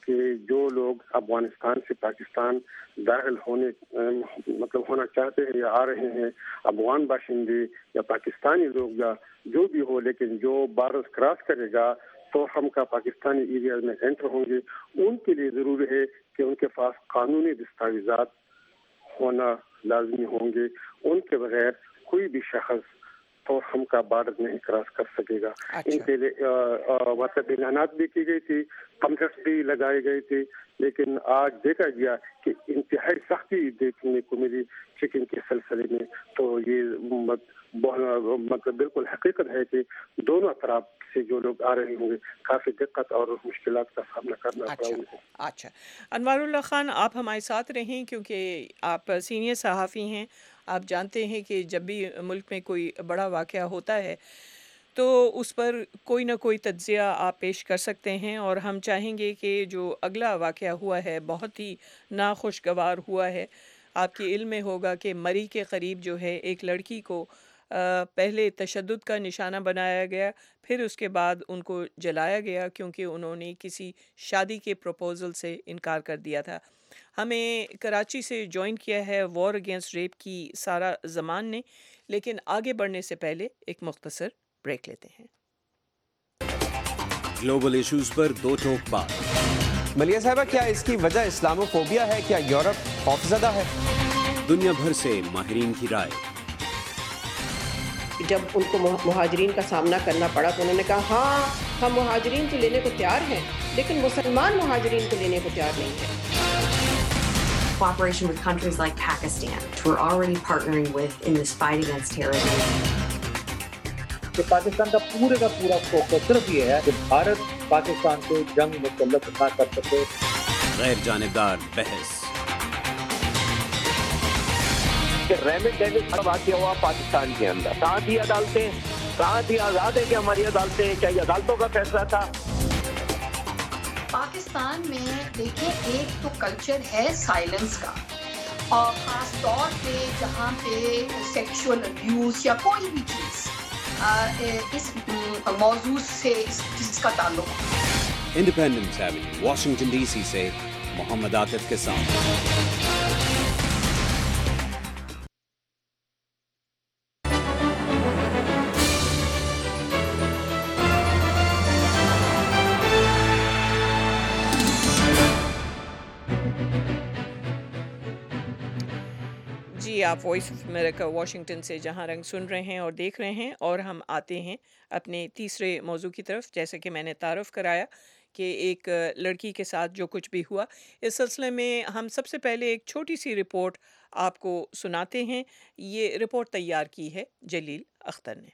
کہ جو لوگ افغانستان سے پاکستان داخل ہونا چاہتے ہیں یا آ رہے ہیں، افغان باشندے یا پاکستانی لوگ یا جو بھی ہو، لیکن جو بارڈر کراس کرے گا تو ہم کا پاکستانی ایریا میں انٹر ہوں گے، ان کے لیے ضروری ہے کہ ان کے پاس قانونی دستاویزات ہونا لازمی ہوں گے. ان کے بغیر کوئی بھی شخص تو ہم کا بارڈر نہیں کراس کر سکے گا. ان کے لیے مطلب اعلانات بھی کی گئی تھی، پمفلیٹس بھی لگائے گئے تھے، لیکن آج دیکھا گیا کہ انتہائی سختی دیکھنے کو ملی چیکنگ کے سلسلے میں. تو یہ مطلب بالکل حقیقت ہے کہ دونوں طرف سے جو لوگ آ رہے ہوں گے کافی دقت اور مشکلات کا سامنا کرنا پڑا ان کو. اچھا انوار اللہ خان، آپ ہمارے ساتھ رہیں کیونکہ آپ سینئر صحافی ہیں. آپ جانتے ہیں کہ جب بھی ملک میں کوئی بڑا واقعہ ہوتا ہے تو اس پر کوئی نہ کوئی تجزیہ آپ پیش کر سکتے ہیں، اور ہم چاہیں گے کہ جو اگلا واقعہ ہوا ہے بہت ہی ناخوشگوار ہوا ہے. آپ کے علم میں ہوگا کہ مری کے قریب جو ہے ایک لڑکی کو پہلے تشدد کا نشانہ بنایا گیا، پھر اس کے بعد ان کو جلایا گیا کیونکہ انہوں نے کسی شادی کے پروپوزل سے انکار کر دیا تھا. ہمیں کراچی سے جوائن کیا ہے وار اگینسٹ ریپ کی سارا زمان نے، لیکن آگے بڑھنے سے پہلے ایک مختصر بریک لیتے ہیں. گلوبل ایشوز پر دو ٹوک بات. ملیہ صاحبہ، کیا اس کی وجہ اسلاموفوبیا ہے؟ کیا یورپ خوفزدہ ہے؟ دنیا بھر سے ماہرین کی رائے. جب ان کو مہاجرین کا سامنا کرنا پڑا تو انہوں نے کہا ہاں ہم مہاجرین تو لینے کو تیار ہیں، لیکن مسلمان مہاجرین کو لینے کو تیار نہیں ہیں. Cooperation with countries like Pakistan, which we're already partnering with in this fight against terrorism. کہ پاکستان کا پورا فوکس صرف یہ ہے کہ بھارت پاکستان سے جنگ مسلط نہ کر سکے. غیر جانبدار بحث. کہ ریمٹ ڈیوس کا واقعہ ہوا پاکستان کے اندر، کہاں تھی عدالتیں، کہاں تھی آزاد ہے کہ ہماری عدالتیں، چاہیے عدالتوں کا فیصلہ تھا. پاکستان میں دیکھیں ایک تو کلچر ہے سائلنس کا، اور خاص طور پہ جہاں پہ سیکشول ابیوز یا کوئی بھی چیز اس موضوع سے اس چیز کا تعلق. Independence Avenue, Washington D C سے محمد عاطف کے ساتھ. جی، آپ وائس آف امریکہ واشنگٹن سے جہاں رنگ سن رہے ہیں اور دیکھ رہے ہیں، اور ہم آتے ہیں اپنے تیسرے موضوع کی طرف. جیسے کہ میں نے تعارف کرایا کہ ایک لڑکی کے ساتھ جو کچھ بھی ہوا، اس سلسلے میں ہم سب سے پہلے ایک چھوٹی سی رپورٹ آپ کو سناتے ہیں. یہ رپورٹ تیار کی ہے جلیل اختر نے.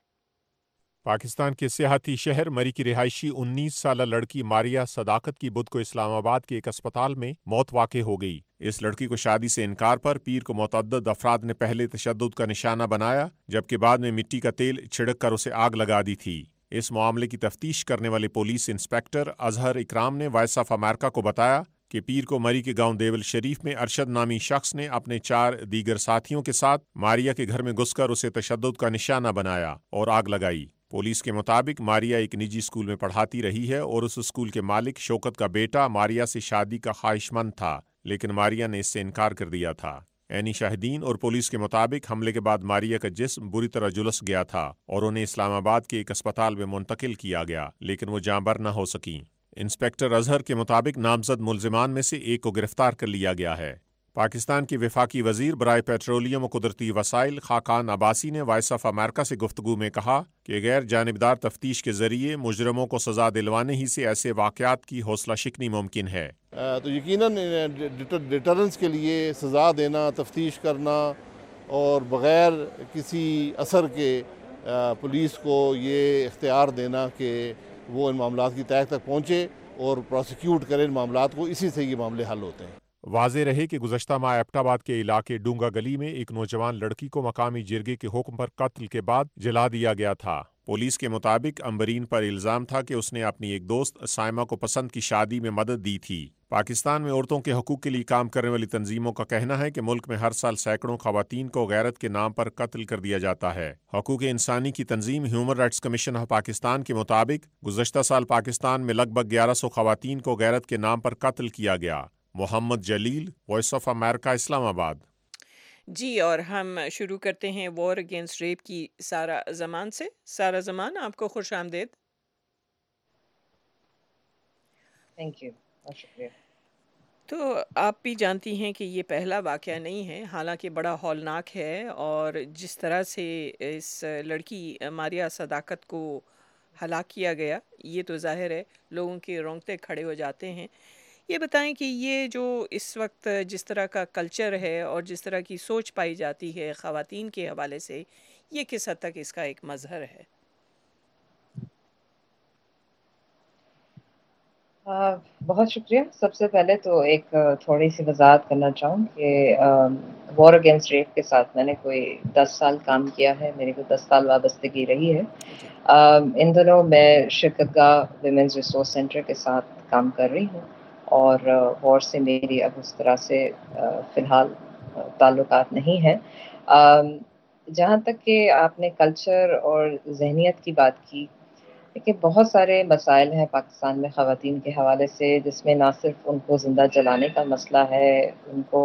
پاکستان کے سیاحتی شہر مری کی رہائشی 19 سالہ لڑکی ماریا صداقت کی بدھ کو اسلام آباد کے ایک اسپتال میں موت واقع ہو گئی. اس لڑکی کو شادی سے انکار پر پیر کو متعدد افراد نے پہلے تشدد کا نشانہ بنایا، جبکہ بعد میں مٹی کا تیل چھڑک کر اسے آگ لگا دی تھی. اس معاملے کی تفتیش کرنے والے پولیس انسپیکٹر اظہر اکرام نے وائس آف امریکہ کو بتایا کہ پیر کو مری کے گاؤں دیول شریف میں ارشد نامی شخص نے اپنے 4 دیگر ساتھیوں کے ساتھ ماریا کے گھر میں گھس کر اسے تشدد کا نشانہ بنایا اور آگ لگائی. پولیس کے مطابق ماریا ایک نجی اسکول میں پڑھاتی رہی ہے اور اس اسکول کے مالک شوکت کا بیٹا ماریا سے شادی کا خواہش مند تھا، لیکن ماریا نے اس سے انکار کر دیا تھا. عینی شاہدین اور پولیس کے مطابق حملے کے بعد ماریا کا جسم بری طرح جلس گیا تھا اور انہیں اسلام آباد کے ایک اسپتال میں منتقل کیا گیا، لیکن وہ جاں بر نہ ہو سکیں. انسپیکٹر اظہر کے مطابق نامزد ملزمان میں سے ایک کو گرفتار کر لیا گیا ہے. پاکستان کے وفاقی وزیر برائے پیٹرولیم و قدرتی وسائل خاقان عباسی نے وائس آف امریکہ سے گفتگو میں کہا کہ غیر جانبدار تفتیش کے ذریعے مجرموں کو سزا دلوانے ہی سے ایسے واقعات کی حوصلہ شکنی ممکن ہے. تو یقیناً ڈیٹرنس کے لیے سزا دینا، تفتیش کرنا اور بغیر کسی اثر کے پولیس کو یہ اختیار دینا کہ وہ ان معاملات کی تہہ تک پہنچے اور پروسیکیوٹ کرے ان معاملات کو، اسی سے یہ معاملے حل ہوتے ہیں. واضح رہے کہ گزشتہ ماہ ایبٹ آباد کے علاقے ڈونگا گلی میں ایک نوجوان لڑکی کو مقامی جرگے کے حکم پر قتل کے بعد جلا دیا گیا تھا. پولیس کے مطابق امبرین پر الزام تھا کہ اس نے اپنی ایک دوست سائمہ کو پسند کی شادی میں مدد دی تھی. पाकिस्तान में औरतों के हकूक़ के लिए काम करने वाली तंजीमों का कहना है कि मुल्क में हर साल सैकड़ों ख़वातीन को गैरत के नाम पर कत्ल कर दिया जाता है। हकूक़ इंसानी की तंजीम human rights commission of Pakistan के मुताबिक गुज़श्ता साल पाकिस्तान में लगभग 1100 ख़वातीन को गैरत के नाम पर कत्ल किया गया। Mohammad Jalil, Voice of America, Islamabad. जी, और हम शुरू करते हैं वॉर अगेंस्ट रेप की सारा जमान से। सारा जमान, आपको खुश आमदेद। थैंक यू, बहुत शुक्रिया। तो आप भी जानती हैं कि ये पहला वाक़या नहीं है, हालांकि बड़ा हौलनाक है, और जिस तरह से इस लड़की मारिया सदाकत को हलाक किया गया, ये तो ज़ाहिर है लोगों के रोंगटे खड़े हो जाते हैं। ये बताएं कि ये जो इस वक्त जिस तरह का कल्चर है और जिस तरह की सोच पाई जाती है ख़वातीन के हवाले से, ये किस हद तक इसका एक मज़हर है? बहुत शुक्रिया। सबसे पहले तो एक थोड़ी सी वजाहत करना चाहूँ कि वॉर अगेंस्ट रेप के साथ मैंने कोई 10 साल काम किया है, मेरी को 10 साल वाबस्तगी रही है। इन दिनों मैं शिरकतगाह विमेंस रिसोर्स सेंटर के साथ काम कर रही हूँ, और वॉर से मेरी अब उस तरह से फ़िलहाल ताल्लुकात नहीं है। जहाँ तक कि आपने कल्चर और जहनीत की बात की, देखिए बहुत सारे मसाइल हैं पाकिस्तान में ख़वातीन के हवाले से, जिसमें ना सिर्फ उनको ज़िंदा जलाने का मसला है, उनको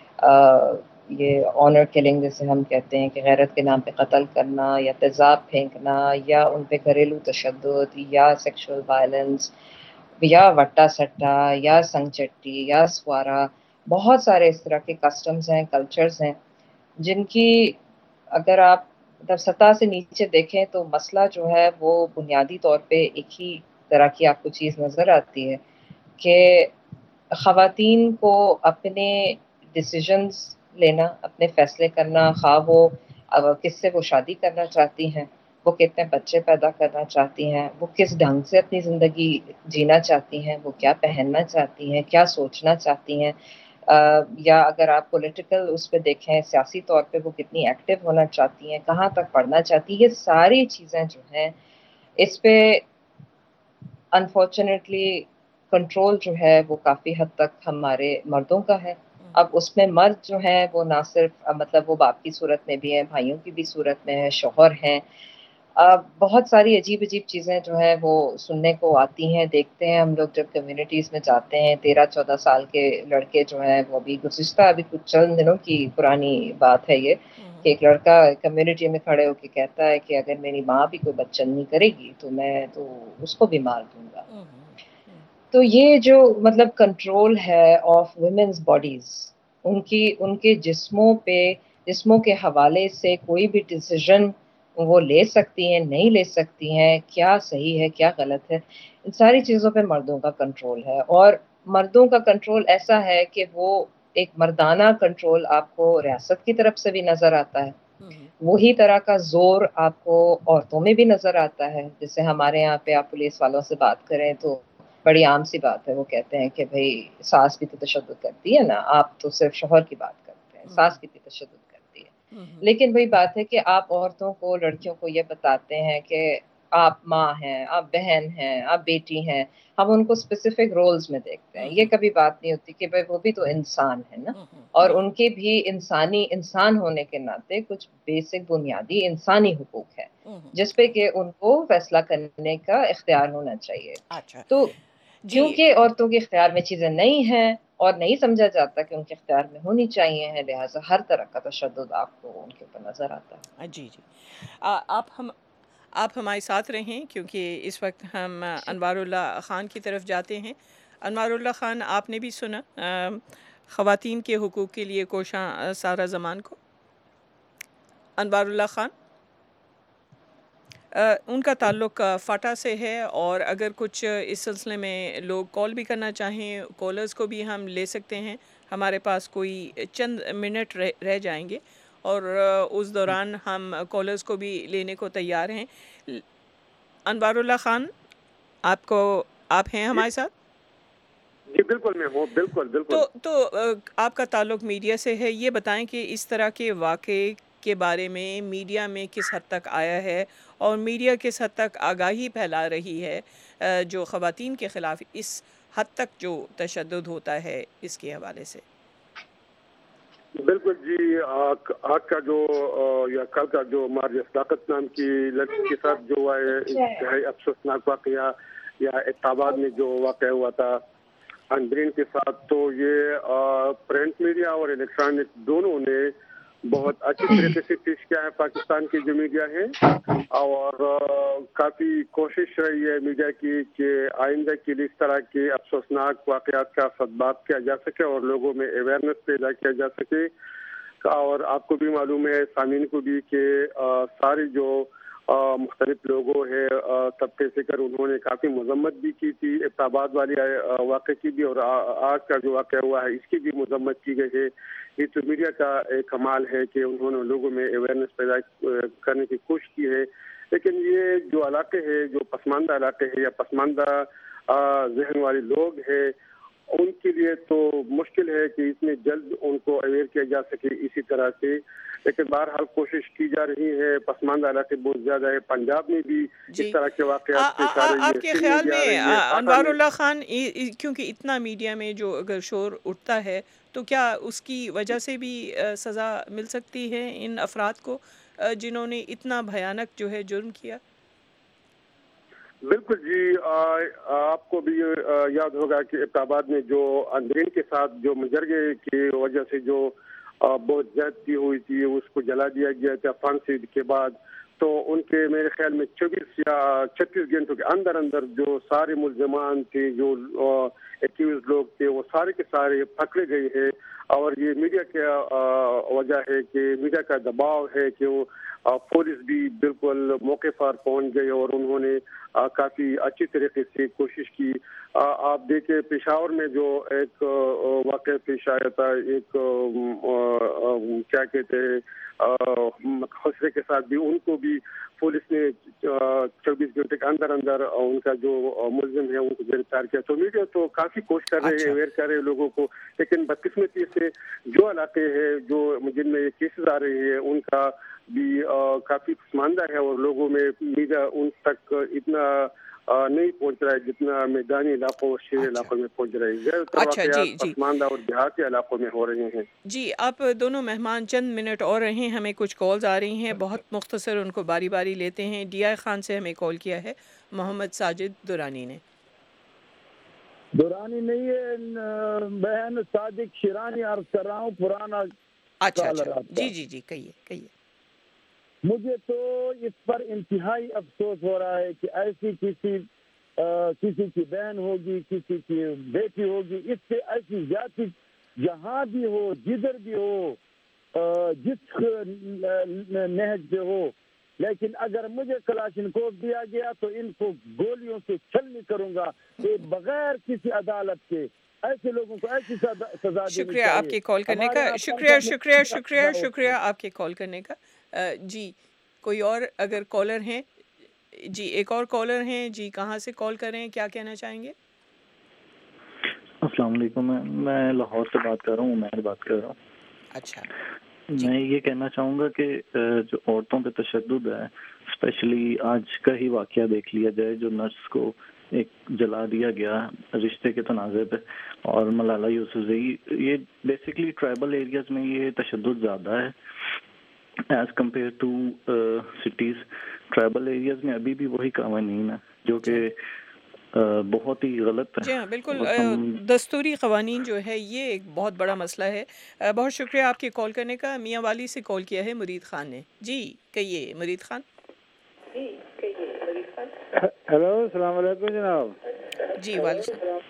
ये ऑनर किलिंग जिसे हम कहते हैं कि गैरत के नाम पे कत्ल करना या तेज़ाब फेंकना या उन पे घरेलू तशद्दुद या सेक्सुअल वायलेंस या वट्टा सट्टा या संगचट्टी या स्वारा, बहुत सारे इस तरह के कस्टम्स हैं, कल्चर्स हैं, जिनकी अगर आप मतलब सतह से नीचे देखें तो मसला जो है वो बुनियादी तौर पे एक ही तरह की आपको चीज़ नज़र आती है कि ख़वातीन को अपने डिसीजंस लेना, अपने फ़ैसले करना, ख़्वाह वो किससे वो शादी करना चाहती हैं, वो कितने बच्चे पैदा करना चाहती हैं, वो किस ढंग से अपनी ज़िंदगी जीना चाहती हैं, वो क्या पहनना चाहती हैं, क्या सोचना चाहती हैं, या अगर आप पॉलिटिकल उस पे देखें, सियासी तौर पे वो कितनी एक्टिव होना चाहती हैं, कहाँ तक पढ़ना चाहती हैं, ये सारी चीज़ें जो हैं इस पे अनफॉर्चुनेटली कंट्रोल जो है वो काफ़ी हद तक हमारे मर्दों का है। अब उसमें मर्द जो हैं वो ना सिर्फ मतलब वो बाप की सूरत में भी हैं, भाइयों की भी सूरत में है, शौहर हैं। बहुत सारी अजीब अजीब चीज़ें जो हैं वो सुनने को आती हैं, देखते हैं हम लोग जब कम्युनिटीज़ में जाते हैं। 13-14 साल के लड़के जो हैं वो अभी कुछ चंद दिनों की पुरानी बात है ये, कि एक लड़का कम्युनिटी में खड़े होकर कहता है कि अगर मेरी माँ भी कोई बच्चन नहीं करेगी तो मैं तो उसको भी मार दूंगा। तो ये जो मतलब कंट्रोल है ऑफ वुमेन्स बॉडीज़, उनके जिस्मों के हवाले से कोई भी डिसीजन वो ले सकती हैं, नहीं ले सकती हैं, क्या सही है, क्या गलत है, इन सारी चीज़ों पे मर्दों का कंट्रोल है। और मर्दों का कंट्रोल ऐसा है कि वो एक मर्दाना कंट्रोल आपको रियासत की तरफ से भी नज़र आता है, वही तरह का ज़ोर आपको औरतों में भी नज़र आता है। जैसे हमारे यहाँ पे आप पुलिस वालों से बात करें तो बड़ी आम सी बात है, वो कहते हैं कि भाई सास भी तो तशद्दुद करती है ना, आप तो सिर्फ शौहर की बात करते हैं, सास कितनी तशद्दुद करती है। लेकिन वही बात है कि आप औरतों को, लड़कियों को ये बताते हैं कि आप माँ हैं, आप बहन हैं, आप बेटी हैं, हम उनको स्पेसिफिक रोल्स में देखते हैं। ये कभी बात नहीं होती कि भाई वो भी तो इंसान है ना, और उनके भी इंसान होने के नाते कुछ बेसिक बुनियादी इंसानी हुकूक है जिस पे कि उनको फैसला करने का इख्तियार होना चाहिए। तो क्योंकि औरतों के इख्तियार में चीज़ें नहीं हैं और नहीं समझा जाता कि उनके इख्तियार में होनी चाहिए है, लिहाजा हर तरह का तशद्दुद आपको उनके ऊपर नज़र आता है। जी जी, आप हमारे साथ रहें, क्योंकि इस वक्त हम अनवारुल्लाह ख़ान की तरफ जाते हैं। अनवारुल्लाह ख़ान, आपने भी सुना ख़वातीन के हुकूक़ के लिए कोशा सारा ज़मान को। अनवारुल्लाह ख़ान, उनका ताल्लुक़ फ़ाटा से है, और अगर कुछ इस सिलसिले में लोग कॉल भी करना चाहें, कॉलर्स को भी हम ले सकते हैं। हमारे पास कोई चंद मिनट रह जाएंगे और उस दौरान हम कॉलर्स को भी लेने को तैयार हैं। अनवारुल्लाह ख़ान, आप हैं हमारे साथ? जी बिल्कुल, मैं हूँ, बिल्कुल बिल्कुल। तो आपका ताल्लुक़ मीडिया से है, ये बताएं कि इस तरह के वाक़े के बारे में मीडिया में किस हद तक आया है और मीडिया किस हद तक आगाही फैला रही है जो ख़वातीन के ख़िलाफ़ इस حد تک جو تشدد ہوتا ہے اس کے حوالے سے؟ بالکل جی، آج کا جو یا کل کا جو ماریا صداقت نام کی لڑکی کے ساتھ جو ہوا ہے انتہائی افسوسناک واقعہ، یا احتاباد میں جو واقع ہوا تھا اندرین کے ساتھ، تو یہ پرنٹ میڈیا اور الیکٹرانک دونوں نے بہت اچھی طریقے سے پیش کیا ہے پاکستان کی جو میڈیا ہے، اور کافی کوشش رہی ہے میڈیا کی کہ آئندہ کے لیے اس طرح کے افسوسناک واقعات کا سدباب کیا جا سکے اور لوگوں میں اویئرنیس پیدا کیا جا سکے. اور آپ کو بھی معلوم ہے، سامعین کو بھی، کہ سارے جو مختلف لوگوں ہے طبقے سے کر انہوں نے کافی مذمت بھی کی تھی احتاباد والی واقعے کی بھی، اور آج کا جو واقعہ ہوا ہے اس کی بھی مذمت کی گئی ہے. یہ تو میڈیا کا ایک کمال ہے کہ انہوں نے لوگوں میں اویئرنیس پیدا کرنے کی کوشش کی ہے. لیکن یہ جو علاقے ہیں، جو پسماندہ علاقے ہیں یا پسماندہ ذہن والے لوگ ہیں، ان کے لیے تو مشکل ہے کہ اتنے جلد ان کو اویئر کیا جا سکے اسی طرح سے. لیکن بہرحال کوشش کی جا رہی ہے. پسماندہ علاقے بہت زیادہ ہے، پنجاب میں بھی اس طرح کے واقعات آپ کے خیال میں انوار اللہ خان، کیونکہ اتنا میڈیا میں جو اگر شور اٹھتا ہے تو کیا اس کی وجہ سے بھی سزا مل سکتی ہے ان افراد کو جنہوں نے اتنا بھیانک جو ہے جرم کیا؟ بالکل جی، آپ کو بھی یاد ہوگا کہ احتاباد میں جو اندرین کے ساتھ جو مجرگے کی وجہ سے جو بہت زیادتی ہوئی تھی، اس کو جلا دیا گیا تھا پھانسی کے بعد. تو ان کے میرے خیال میں 24 یا 36 گھنٹوں کے اندر جو سارے ملزمان تھے، جو ایکیوز لوگ تھے، وہ سارے کے سارے پکڑے گئے ہیں. اور یہ میڈیا کا وجہ ہے کہ میڈیا کا دباؤ ہے کہ وہ پولیس بھی بالکل موقع پر پہنچ گئی اور انہوں نے کافی اچھی طریقے سے کوشش کی. آپ دیکھیں پشاور میں جو ایک واقعہ پیش آیا تھا، ایک کیا کہتے ہیں خسرے کے ساتھ بھی، ان کو بھی پولیس نے 24 گھنٹے کے اندر ان کا جو ملزم ہے ان کو گرفتار کیا. تو میڈیا تو کافی کوشش کر رہے ہیں، اویئر کر رہے ہیں لوگوں کو. لیکن بدقسمتی سے جو علاقے ہیں جو جن میں یہ کیسز آ رہے ہیں ان کا بھی کافی پسماندہ ہے، اور لوگوں میں میڈیا ان تک اتنا نہیں پہنچ رہا ہے جتنا میدانی علاقوں اور شہری علاقوں میں پہنچ رہے ہیں. زیادہ تر واقعات پسماندہ اور دیہاتی علاقوں میں ہو رہے ہیں. جی، آپ دونوں مہمان چند منٹ اور رہیں، ہمیں کچھ کالز آ رہی ہیں، بہت مختصر ان کو باری باری لیتے ہیں. ڈی آئی خان سے ہمیں کال کیا ہے محمد ساجد دورانی نے. دورانی نہیں ہے بہن، صادق شیرانی عرض کر رہا ہوں، پرانا. اچھا، جی کہیے. مجھے تو اس پر انتہائی افسوس ہو رہا ہے کہ ایسی کسی کی بہن ہوگی، کسی کی بیٹی ہوگی، اس سے ایسی زیادتی جہاں بھی ہو، جدھر بھی ہو، جس نہج پہ ہو. لیکن اگر مجھے کلاشنکوف دیا گیا تو ان کو گولیوں سے چھلنی کروں گا کہ بغیر کسی عدالت کے ایسے لوگوں کو ایسی سزا دینی چاہیے. شکریہ آپ کے کال کرنے کا. شکریہ آپ کے کال کرنے کا. جی، کوئی اور اگر کالر ہیں؟ جی، ایک اور کالر ہیں. جی، کہاں سے کال کر رہے ہیں، کیا کہنا چاہیں گے؟ السلام علیکم، میں لاہور سے بات کر رہا ہوں، میں بات کر رہا ہوں. اچھا، میں یہ کہنا چاہوں گا کہ جو عورتوں پہ تشدد ہے، اسپیشلی آج کا ہی واقعہ دیکھ لیا جائے، جو نرس کو ایک جلا دیا گیا رشتے کے تنازع پہ، اور ملالہ یوسفزئی، یہ بیسکلی ٹرائبل ایریاز میں یہ تشدد زیادہ ہے as compared to cities. Tribal areas میں ابھی بھی وہی قوانین ہیں جو کہ بہت ہی غلط ہے. جی ہاں، بالکل. دستوری قوانین جو ہے یہ ایک بہت بڑا مسئلہ ہے. بہت شکریہ آپ کے کال کرنے کا. میاں والی سے کال کیا ہے مرید خان نے. جی کہیے مرید خان. ہیلو، السلام علیکم جناب. جی وعلیکم.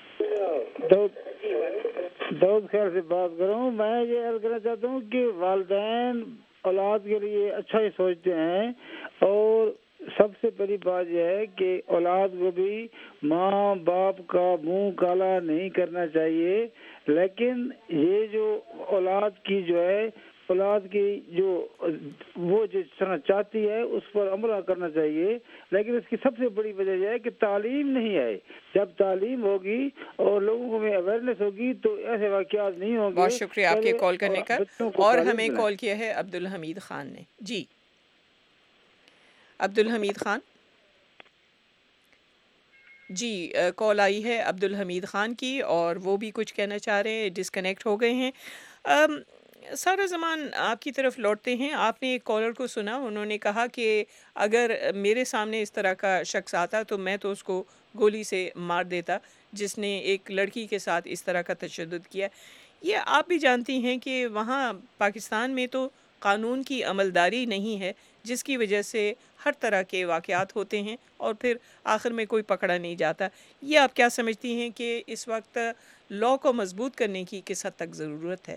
داؤد خیر سے بات کر رہا ہوں. میں یہ عرض کرنا چاہتا ہوں کہ والدین اولاد کے لیے اچھا ہی سوچتے ہیں، اور سب سے بڑی بات یہ ہے کہ اولاد کو بھی ماں باپ کا منہ کالا نہیں کرنا چاہیے. لیکن یہ جو اولاد کی جو وہ جس طرح چاہتی ہے اس پر عمل کرنا چاہیے. لیکن اس کی سب سے بڑی وجہ یہ ہے کہ تعلیم نہیں ہے. جب تعلیم ہوگی اور لوگوں میں اویئرنیس ہوگی تو ایسے واقعات نہیں ہوں گے. بہت شکریہ آپ کے کال کرنے کا. اور ہمیں کال کیا ہے عبدالحمید خان نے. جی عبدالحمید خان. جی کال آئی ہے عبدالحمید خان کی اور وہ بھی کچھ کہنا چاہ رہے ہیں، ڈسکنیکٹ ہو گئے ہیں۔ سارا زمان آپ کی طرف لوٹتے ہیں۔ آپ نے ایک کالر کو سنا، انہوں نے کہا کہ اگر میرے سامنے اس طرح کا شخص آتا تو میں تو اس کو گولی سے مار دیتا جس نے ایک لڑکی کے ساتھ اس طرح کا تشدد کیا۔ یہ آپ بھی جانتی ہیں کہ وہاں پاکستان میں تو قانون کی عملداری نہیں ہے، جس کی وجہ سے ہر طرح کے واقعات ہوتے ہیں اور پھر آخر میں کوئی پکڑا نہیں جاتا۔ یہ آپ کیا سمجھتی ہیں کہ اس وقت لاء کو مضبوط کرنے کی کس حد تک ضرورت ہے؟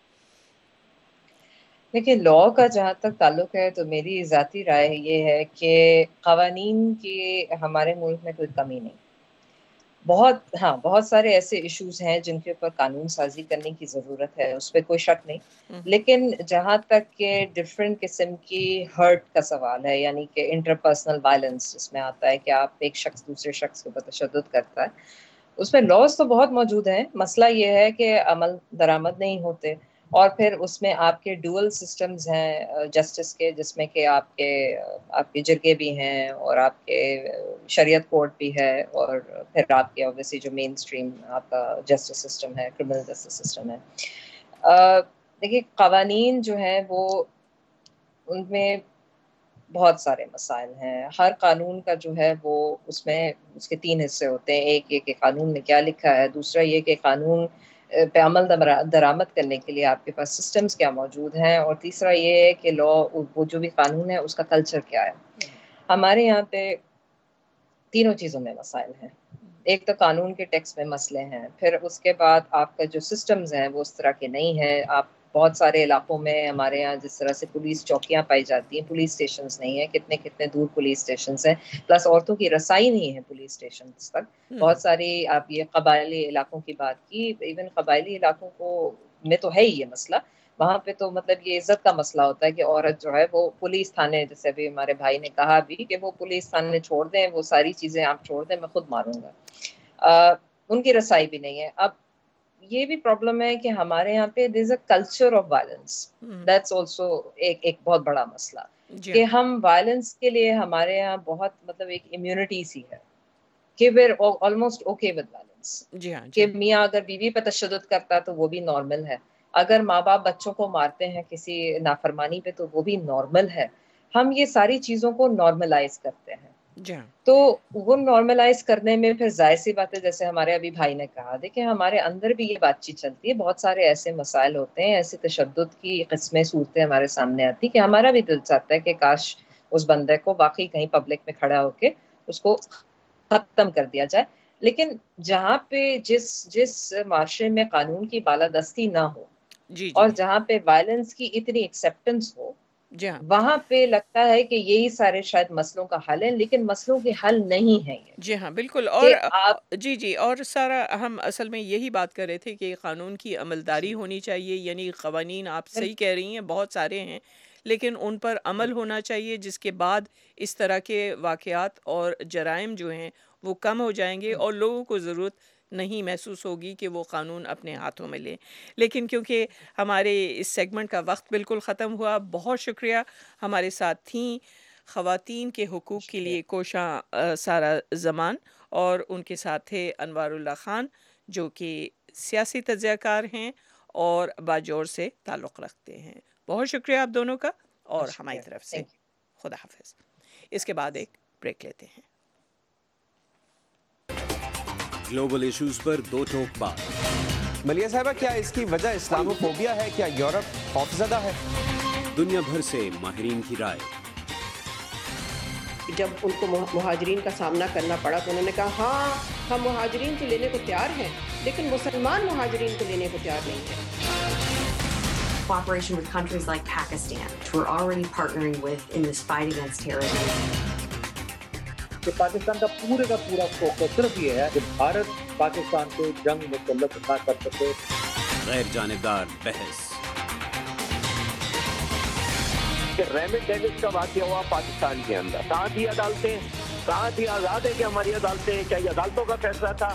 دیکھیے لاء کا جہاں تک تعلق ہے تو میری ذاتی رائے یہ ہے کہ قوانین کی ہمارے ملک میں کوئی کمی نہیں۔ بہت سارے ایسے ایشوز ہیں جن کے اوپر قانون سازی کرنے کی ضرورت ہے، اس پہ کوئی شک نہیں، لیکن جہاں تک کہ ڈفرینٹ قسم کی ہرٹ کا سوال ہے، یعنی کہ انٹرپرسنل وائلنس جس میں آتا ہے کہ آپ ایک شخص دوسرے شخص کے اوپر تشدد کرتا ہے، اس میں لاز تو بہت موجود ہیں۔ مسئلہ یہ ہے کہ عمل درآمد نہیں ہوتے، اور پھر اس میں آپ کے ڈوئل سسٹمز ہیں جسٹس کے، جس میں کہ آپ کے جرگے بھی ہیں اور آپ کے شریعت کورٹ بھی ہے، اور پھر آپ کے اوبیسلی جو مین اسٹریم آپ کا جسٹس سسٹم ہے، کرمنل جسٹس سسٹم ہے۔ دیکھیے قوانین جو ہیں وہ ان میں بہت سارے مسائل ہیں۔ ہر قانون کا جو ہے وہ اس میں اس کے 3 حصے ہوتے ہیں۔ ایک یہ کہ قانون میں کیا لکھا ہے، دوسرا یہ کہ قانون پہ عمل درآمد کرنے کے لیے آپ کے پاس سسٹمز کیا موجود ہیں، اور تیسرا یہ ہے کہ لاء وہ جو بھی قانون ہے اس کا کلچر کیا ہے۔ ہمارے یہاں پہ تینوں چیزوں میں مسائل ہیں۔ ایک تو قانون کے ٹیکسٹ میں مسئلے ہیں، پھر اس کے بعد آپ کا جو سسٹمز ہیں وہ اس طرح کے نہیں ہیں۔ آپ بہت سارے علاقوں میں ہمارے یہاں جس طرح سے پولیس چوکیاں پائی جاتی ہیں، پولیس اسٹیشنز نہیں ہیں، کتنے دور پولیس اسٹیشنز ہیں، پلس عورتوں کی رسائی نہیں ہے پولیس اسٹیشنز تک۔ بہت ساری آپ یہ قبائلی علاقوں کی بات کی، ایون قبائلی علاقوں میں تو ہے ہی یہ مسئلہ، وہاں پہ تو مطلب یہ عزت کا مسئلہ ہوتا ہے کہ عورت جو ہے وہ پولیس تھانے، جیسے ابھی ہمارے بھائی نے کہا بھی کہ وہ پولیس تھانے چھوڑ دیں، وہ ساری چیزیں آپ چھوڑ دیں، میں خود ماروں گا۔ ان کی رسائی بھی نہیں ہے۔ اب یہ بھی پرابلم ہے کہ ہمارے یہاں پہ there is a culture of violence, that's also ایک بہت بڑا مسئلہ، کہ ہم وائلنس کے لیے ہمارے یہاں بہت مطلب ایک امیونٹی سی ہے کہ we're almost okay with violence، کہ میاں اگر بیوی پہ تشدد کرتا تو وہ بھی نارمل ہے، اگر ماں باپ بچوں کو مارتے ہیں کسی نافرمانی پہ تو وہ بھی نارمل ہے۔ ہم یہ ساری چیزوں کو نارملائز کرتے ہیں، تو وہ نارملائز کرنے میں پھر ظاہر سی بات ہے، جیسے ہمارے ابھی بھائی نے کہا، دیکھیں ہمارے اندر بھی یہ بات چیت چلتی ہے، بہت سارے ایسے مسائل ہوتے ہیں، ایسے تشدد کی قسمیں صورتیں ہمارے سامنے آتی کہ ہمارا بھی دل چاہتا ہے کہ کاش اس بندے کو واقعی کہیں پبلک میں کھڑا ہو کے اس کو ختم کر دیا جائے، لیکن جہاں پہ جس معاشرے میں قانون کی بالادستی نہ ہو اور جہاں پہ وائلنس کی اتنی ایکسیپٹنس ہو، وہاں پہ لگتا ہے کہ یہی سارے شاید مسئلوں کا حل ہے، لیکن مسئلوں کے حل نہیں ہیں یہ۔ جی ہاں بالکل، اور اور سارا ہم اصل میں یہی بات کر رہے تھے کہ قانون کی عملداری ہونی چاہیے، یعنی قوانین آپ صحیح کہہ رہی ہیں بہت سارے ہیں، لیکن ان پر عمل ہونا چاہیے، جس کے بعد اس طرح کے واقعات اور جرائم جو ہیں وہ کم ہو جائیں گے اور لوگوں کو ضرورت نہیں محسوس ہوگی کہ وہ قانون اپنے ہاتھوں میں لیں۔ لیکن کیونکہ ہمارے اس سیگمنٹ کا وقت بالکل ختم ہوا، بہت شکریہ۔ ہمارے ساتھ تھیں خواتین کے حقوق کے لیے کوشاں سارا زمان، اور ان کے ساتھ تھے انوار اللہ خان جو کہ سیاسی تجزیہ کار ہیں اور باجوڑ سے تعلق رکھتے ہیں۔ بہت شکریہ آپ دونوں کا، اور ہماری طرف سے خدا حافظ۔ اس کے بعد ایک بریک لیتے ہیں۔ گلوبل ایشوز پر 2 ٹوک بات۔ ملیہ صاحبہ، کیا اس کی وجہ اسلاموفوبیا ہے؟ کیا یورپ خوفزدہ ہے؟ دنیا بھر سے ماہرین کی رائے۔ جب ان کو مہاجرین کا سامنا کرنا پڑا تو انہوں نے کہا ہاں ہم مہاجرین کو لینے کو تیار ہیں، لیکن مسلمان مہاجرین کو لینے کو تیار نہیں ہیں۔ Cooperation with countries like Pakistan, which we're already partnering with in this fight against terrorism. کہ پاکستان کا پورا فوکس صرف یہ ہے کہ بھارت پاکستان سے جنگ مسلط نہ کر سکے۔ غیر جانبدار بحث۔ کہ ریمٹ ڈیوس کا واقعہ ہوا پاکستان کے اندر، کہاں تھی عدالتیں، کہاں تھی آزاد ہے کہ ہماری عدالتیں، کیا یہ عدالتوں کا فیصلہ تھا؟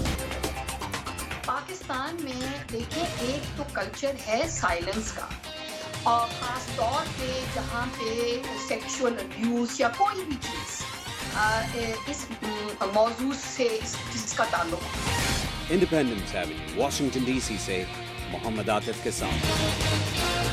پاکستان میں دیکھیں ایک تو کلچر ہے سائلنس کا، اور خاص طور پہ جہاں پہ سیکشول ابیوز یا کوئی بھی چیز اس موضوع سے جس کا تعلق इंडिपेंडेंस एवेन्यू वाशिंगटन डीसी से मोहम्मद आतिफ के साथ।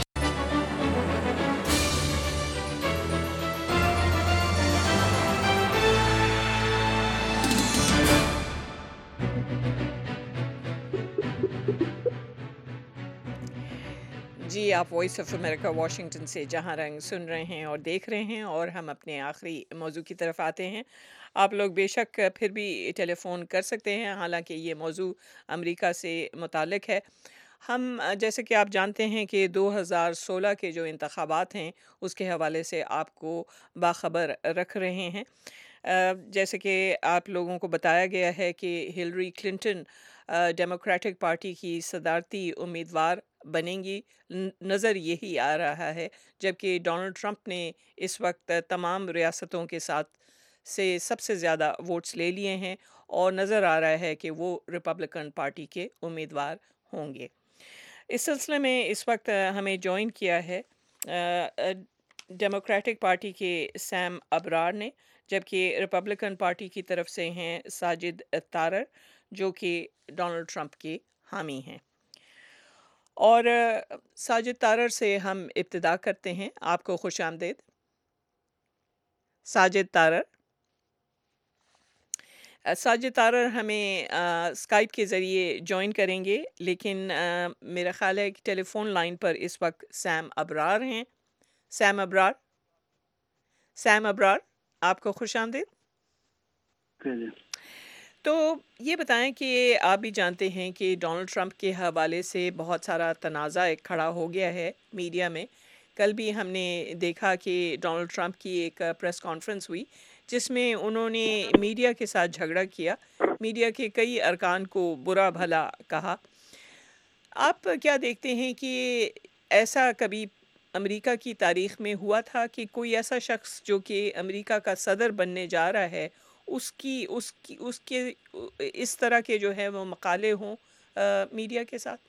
جی آپ وائس آف امریکہ واشنگٹن سے جہاں رنگ سن رہے ہیں اور دیکھ رہے ہیں، اور ہم اپنے آخری موضوع کی طرف آتے ہیں۔ آپ لوگ بے شک پھر بھی ٹیلی فون کر سکتے ہیں، حالانکہ یہ موضوع امریکہ سے متعلق ہے۔ ہم جیسے کہ آپ جانتے ہیں کہ 2016 کے جو انتخابات ہیں اس کے حوالے سے آپ کو باخبر رکھ رہے ہیں۔ جیسے کہ آپ لوگوں کو بتایا گیا ہے کہ ہلری کلنٹن ڈیموکریٹک پارٹی کی صدارتی امیدوار بنیں گی، نظر یہی آ رہا ہے، جبکہ ڈونلڈ ٹرمپ نے اس وقت تمام ریاستوں کے ساتھ سے سب سے زیادہ ووٹس لے لیے ہیں، اور نظر آ رہا ہے کہ وہ ریپبلکن پارٹی کے امیدوار ہوں گے۔ اس سلسلے میں اس وقت ہمیں جوائن کیا ہے ڈیموکریٹک پارٹی کے سیم ابرار نے، جبکہ ریپبلکن پارٹی کی طرف سے ہیں ساجد تارر، جو کہ ڈونلڈ ٹرمپ کے حامی ہیں۔ اور ساجد تارر سے ہم ابتدا کرتے ہیں۔ آپ کو خوش آمدید ساجد تارر۔ ساجد تارر ہمیں اسکائپ کے ذریعے جوائن کریں گے، لیکن میرا خیال ہے کہ ٹیلی فون لائن پر اس وقت سیم ابرار ہیں۔ سیم ابرار آپ کو خوش آمدید۔ تو یہ بتائیں کہ آپ بھی جانتے ہیں کہ ڈونلڈ ٹرمپ کے حوالے سے بہت سارا تنازع کھڑا ہو گیا ہے میڈیا میں۔ کل بھی ہم نے دیکھا کہ ڈونلڈ ٹرمپ کی ایک پریس کانفرنس ہوئی جس میں انہوں نے میڈیا کے ساتھ جھگڑا کیا، میڈیا کے کئی ارکان کو برا بھلا کہا۔ آپ کیا دیکھتے ہیں کہ ایسا کبھی امریکہ کی تاریخ میں ہوا تھا کہ کوئی ایسا شخص جو کہ امریکہ کا صدر بننے جا رہا ہے اس کے اس طرح کے جو ہے وہ مقالے ہوں میڈیا کے ساتھ؟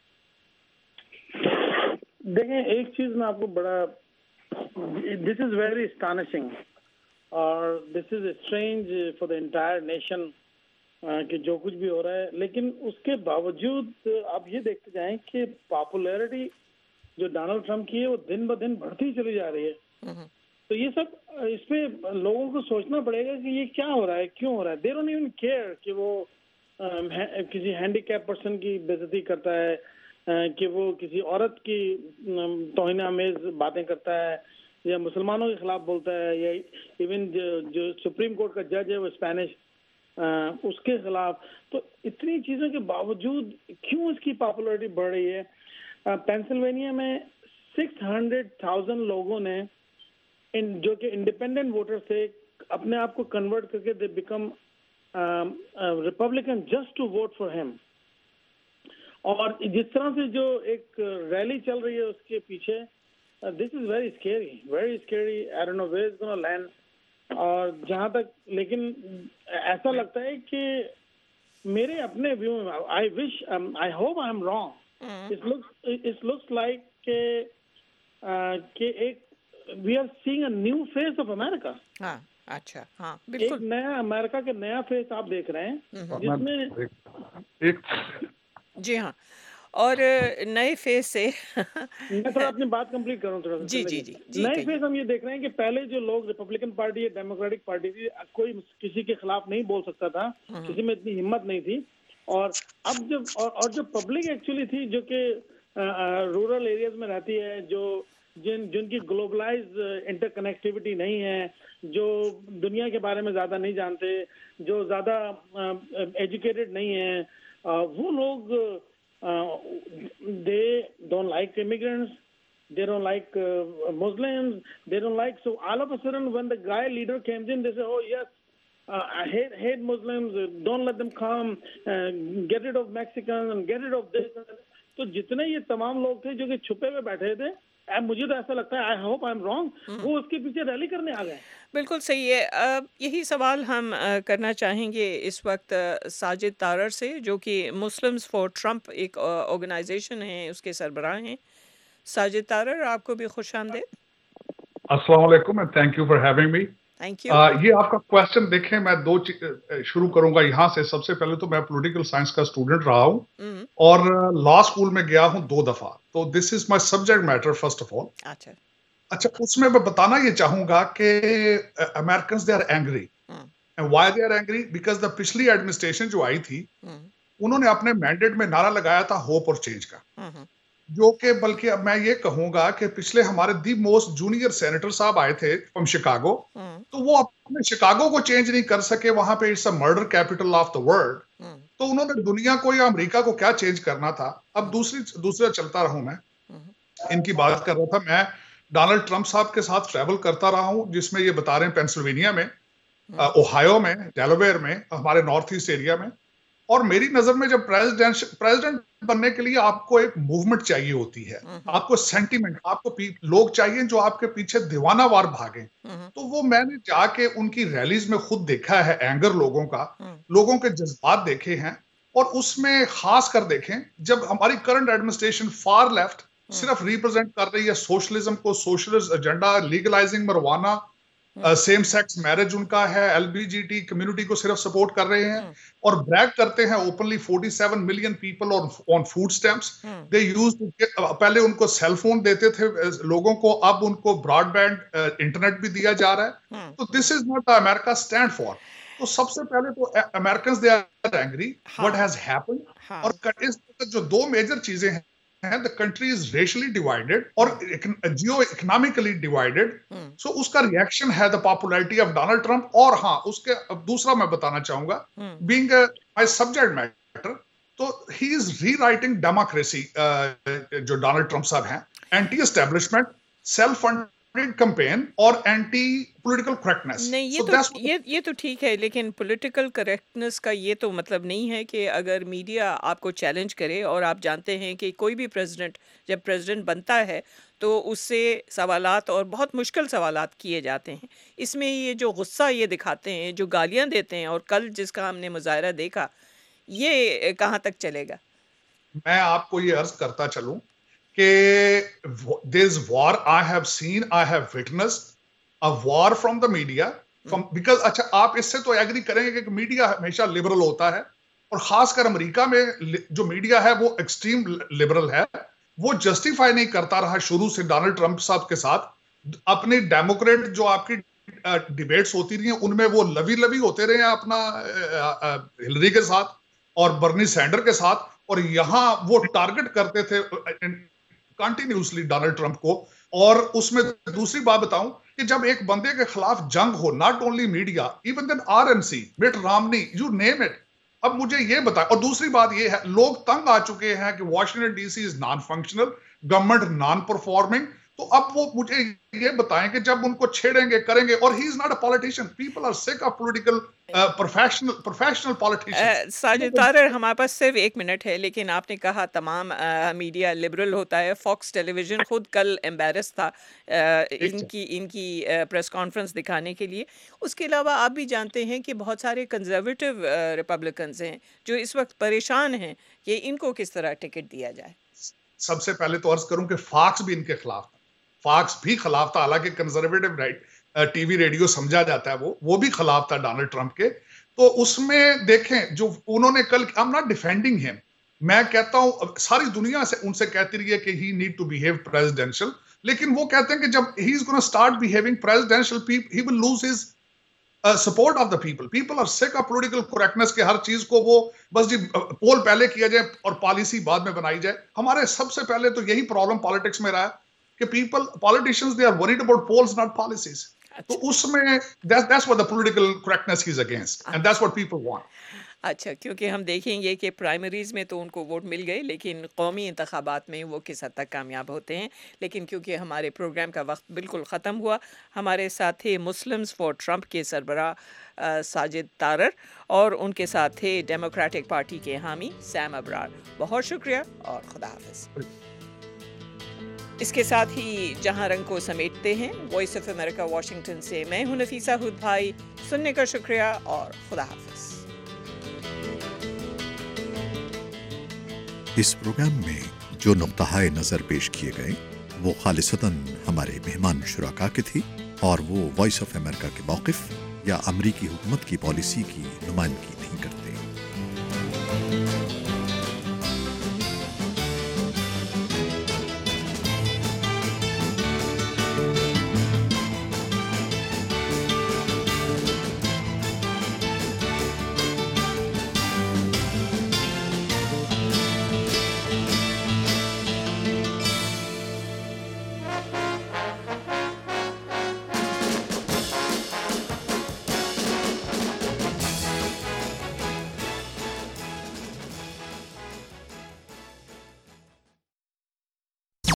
دیکھیں، ایک چیز میں آپ کو بڑا دس از ویری اسٹانشنگ اور this is strange for the entire nation کہ جو کچھ بھی ہو رہا ہے، لیکن اس کے باوجود آپ یہ دیکھتے جائیں کہ پاپولیرٹی جو ڈونلڈ ٹرمپ کی ہے وہ دن بدن بڑھتی چلی جا رہی ہے۔ تو یہ سب اس پہ لوگوں کو سوچنا پڑے گا کہ یہ کیا ہو رہا ہے، کیوں ہو رہا ہے۔ دے ڈونٹ ایون کیئر کہ وہ کسی ہینڈی کیپ پرسن کی بے عزتی کرتا ہے، کہ وہ کسی عورت کی توہین آمیز باتیں کرتا ہے، یا مسلمانوں کے خلاف بولتا ہے، یا ایون جو سپریم کورٹ کا جج ہے وہ اسپینش اس کے خلاف۔ تو اتنی چیزوں کے باوجود کیوں اس کی پاپولیرٹی بڑھ رہی ہے؟ پینسلوینیا میں 600,000 لوگوں نے جو کہ انڈیپینڈنٹ ووٹر سے اپنے آپ کو کنورٹ کر کے they become Republican just to vote for him. اور جس طرح سے جو ایک ریلی چل رہی ہے اس کے پیچھے، this is very scary, I don't know where it's gonna land. اور جہاں تک لیکن ایسا لگتا ہے کہ میرے اپنے ویو میں I hope I am wrong, it looks like کہ ایک we are seeing a new face of America۔ ہاں اچھا، ہاں بالکل، ایک نیا امریکہ کے نیا فیس آپ دیکھ رہے ہیں جس میں جی ہاں، اور نئے فیس سے میں تھوڑا اپنی بات کمپلیٹ کروں تھوڑا سا۔ جی نئے فیس ہم یہ دیکھ رہے ہیں کہ پہلے جو لوگ ریپبلکن پارٹی یا ڈیموکریٹک پارٹی تھی، کوئی کسی کے خلاف نہیں بول سکتا تھا، کسی میں اتنی ہمت نہیں تھی۔ اور اب جو پبلک ایکچولی تھی جو کہ رورل ایریاز میں رہتی ہے، جن کی گلوبلائز انٹر کنیکٹیوٹی نہیں ہے، جو دنیا کے بارے میں زیادہ نہیں جانتے، جو زیادہ ایجوکیٹڈ نہیں ہیں، وہ لوگ they don't like immigrants, they don't like Muslims, they don't like, so all of a sudden when the guy leader comes in, they say, oh yes, I hate Muslims, don't let them come, get rid of Mexicans and get rid of this. تو جتنے یہ تمام لوگ تھے جو کہ چھپے ہوئے بیٹھے تھے، مجھے تو ایسا لگتا ہے I hope I am wrong, وہ اس کے پیچھے ریلی کرنے آ گئے۔ بالکل صحیح ہے۔ یہی سوال ہم کرنا چاہیں گے اس وقت ساجد تارر سے، جو کہ مسلمز فار ٹرمپ ایک آرگنائزیشن ہے، اس کے سربراہ ہیں۔ ساجد تارر، آپ کو بھی خوش آمدید۔ السلام علیکم and thank you for having me. Thank you. ये आपका क्वेश्चन देखें, मैं दो शुरू करूंगा यहाँ से। सबसे पहले तो मैं पॉलिटिकल साइंस का स्टूडेंट रहा हूँ और लॉ स्कूल में गया हूँ 2 दफा, तो this is my subject matter first of all. अच्छा, उसमें मैं बताना ये चाहूंगा कि Americans they are angry, and why they are angry, because the पिछली एडमिनिस्ट्रेशन जो आई थी उन्होंने अपने मैंडेट में नारा लगाया था होप और चेंज का, जो कि बल्कि अब मैं ये कहूंगा कि पिछले हमारे दी मोस्ट जूनियर सेनेटर साहब आए थे फ्रॉम शिकागो, तो वो अपने शिकागो को चेंज नहीं कर सके, वहां पे it's a murder capital of the world, तो उन्होंने दुनिया को या अमेरिका को क्या चेंज करना था। अब दूसरा चलता रहूं, मैं इनकी बात कर रहा था, मैं डोनाल्ड ट्रंप साहब के साथ ट्रैवल करता रहा हूं, जिसमें ये बता रहे हैं पेंसिल्वेनिया में, ओहायो में, डेलावेयर में, हमारे नॉर्थ ईस्ट एरिया में। और मेरी नजर में जब प्रेसिडेंट बनने के लिए आपको एक मूवमेंट चाहिए होती है, आपको सेंटीमेंट, आपको लोग चाहिए जो आपके पीछे दीवाना वार भागे। तो वो मैंने जाके उनकी रैलीज में खुद देखा है, एंगर लोगों का, लोगों के जज्बात देखे हैं, और उसमें खास कर देखें जब हमारी करंट एडमिनिस्ट्रेशन फार लेफ्ट सिर्फ रिप्रेजेंट कर रही है सोशलिज्म को, socialist agenda, legalizing marijuana, same sex marriage उनका है, एलबीजीटी कम्युनिटी को सिर्फ सपोर्ट कर रहे हैं, और ब्रैग करते हैं openly 47 million people on food stamps. They used, पहले उनको सेल फोन देते थे लोगों को, अब उनको ब्रॉडबैंड इंटरनेट भी दिया जा रहा है। तो this is not America stand for. तो सबसे पहले तो Americans they are angry what has happened, और इस जो 2 मेजर चीजें हैं, the country is racially divided और geo-economically divided, so उसका reaction है the popularity of Donald Trump। और हाँ, उसके दूसरा मैं बताना चाहूंगा, being my subject matter, तो he is rewriting democracy, जो डोनाल्ड ट्रंप साहब हैं, anti-establishment, self-funded campaign और एंटी पॉलिटिकल करेक्टनेस। नहीं, ये तो ठीक है, लेकिन पॉलिटिकल करेक्टनेस का ये तो मतलब नहीं है कि अगर मीडिया आपको चैलेंज करे, और आप जानते हैं कि कोई भी प्रेसिडेंट जब प्रेसिडेंट बनता है तो उससे सवालात और बहुत मुश्किल सवालात किए जाते हैं। इसमें ये जो गुस्सा ये दिखाते हैं, जो गालियां देते हैं, और कल जिसका हमने मुजाहरा देखा, ये कहाँ तक चलेगा? मैं आपको ये अर्ज करता चलूं कि this war I have seen, I have witnessed a war from the media, because अच्छा, आप इससे तो एग्री करेंगे कि मीडिया हमेशा लिबरल होता है, और खासकर अमेरिका में जो मीडिया है वो एक्सट्रीम लिबरल है। वो जस्टिफाई नहीं करता रहा शुरू से डोनाल्ड ट्रंप साहब के साथ, अपने डेमोक्रेट जो आपकी डिबेट्स होती रही हैं उनमें वो लवी होते रहे हैं अपना हिलरी के साथ और बर्नी सैंडर के साथ, और यहाँ वो टारगेट करते थे कंटिन्यूसली डोनाल्ड ट्रंप को। और उसमें दूसरी बात बताऊं कि जब एक बंदे के खिलाफ जंग हो, not only media, even then RNC, Mitt Romney, you name it. अब मुझे ये बताएं, और दूसरी बात ये है, लोग तंग आ चुके हैं कि Washington DC is non functional, government non performing. तो अब वो मुझे ये बताएं कि जब उनको छेड़ेंगे करेंगे, और he is not a politician, people are sick of political professional politician. Sajid Tarar, हमारे पास सिर्फ 1 मिनट है, लेकिन आपने कहा तमाम मीडिया लिबरल होता है। फॉक्स टेलीविजन खुद कल एम्बेरस था इनकी प्रेस कॉन्फ्रेंस दिखाने के लिए। उसके अलावा आप भी जानते हैं कि बहुत सारे कंजर्वेटिव रिपब्लिकन्स हैं जो इस वक्त परेशान हैं कि इनको किस तरह टिकट दिया जाए। सबसे पहले तो अर्ज करूं कि फॉक्स भी इनके खिलाफ था, फॉक्स भी खिलाफ था, हालांकि कंजर्वेटिव राइट टीवी रेडियो समझा जाता है, वो भी खिलाफ था डोनाल्ड ट्रंप के। तो उसमें देखें जो उन्होंने कल, I am not defending him, मैं कहता हूं सारी दुनिया से उनसे कहती रही है कि he need to behave presidential, लेकिन वो कहते हैं कि जब he is gonna start behaving presidential, he will lose his support of the people. People are sick of political correctness के हर चीज को वो बस जी पोल पहले किया जाए और पॉलिसी बाद में बनाई जाए। हमारे सबसे पहले तो यही प्रॉब्लम पॉलिटिक्स में रहा है कि politicians they are worried about polls not policies. तो उसमें that's what the political correctness is against, and that's what people want. अच्छा, क्योंकि हम देखेंगे कि प्राइमरीज में तो उनको वोट मिल गए, लेकिन कौमी इंतखाबात में वो किस हद तक कामयाब होते हैं। लेकिन क्योंकि हमारे प्रोग्राम का वक्त बिल्कुल ख़त्म हुआ, हमारे साथ थे मुस्लिम्स फॉर ट्रंप के सरबराह साजिद तारर, और उनके साथ थे डेमोक्रेटिक पार्टी के हामी सैम अबरार। बहुत शुक्रिया और खुदा हाफिज़। इसके साथ ही जहां रंग को समेटते हैं, वॉइस ऑफ अमेरिका वाशिंगटन से मैं हूं नफीसा हुद भाई। सुनने का शुक्रिया और खुदा हाफिज़। इस प्रोग्राम में जो नुक्ता नज़र पेश किए गए वो खालिसतन हमारे मेहमान शुराका के थी। اور وہ وائس آف امریکہ کے موقف یا امریکی حکومت کی پالیسی کی نمائندگی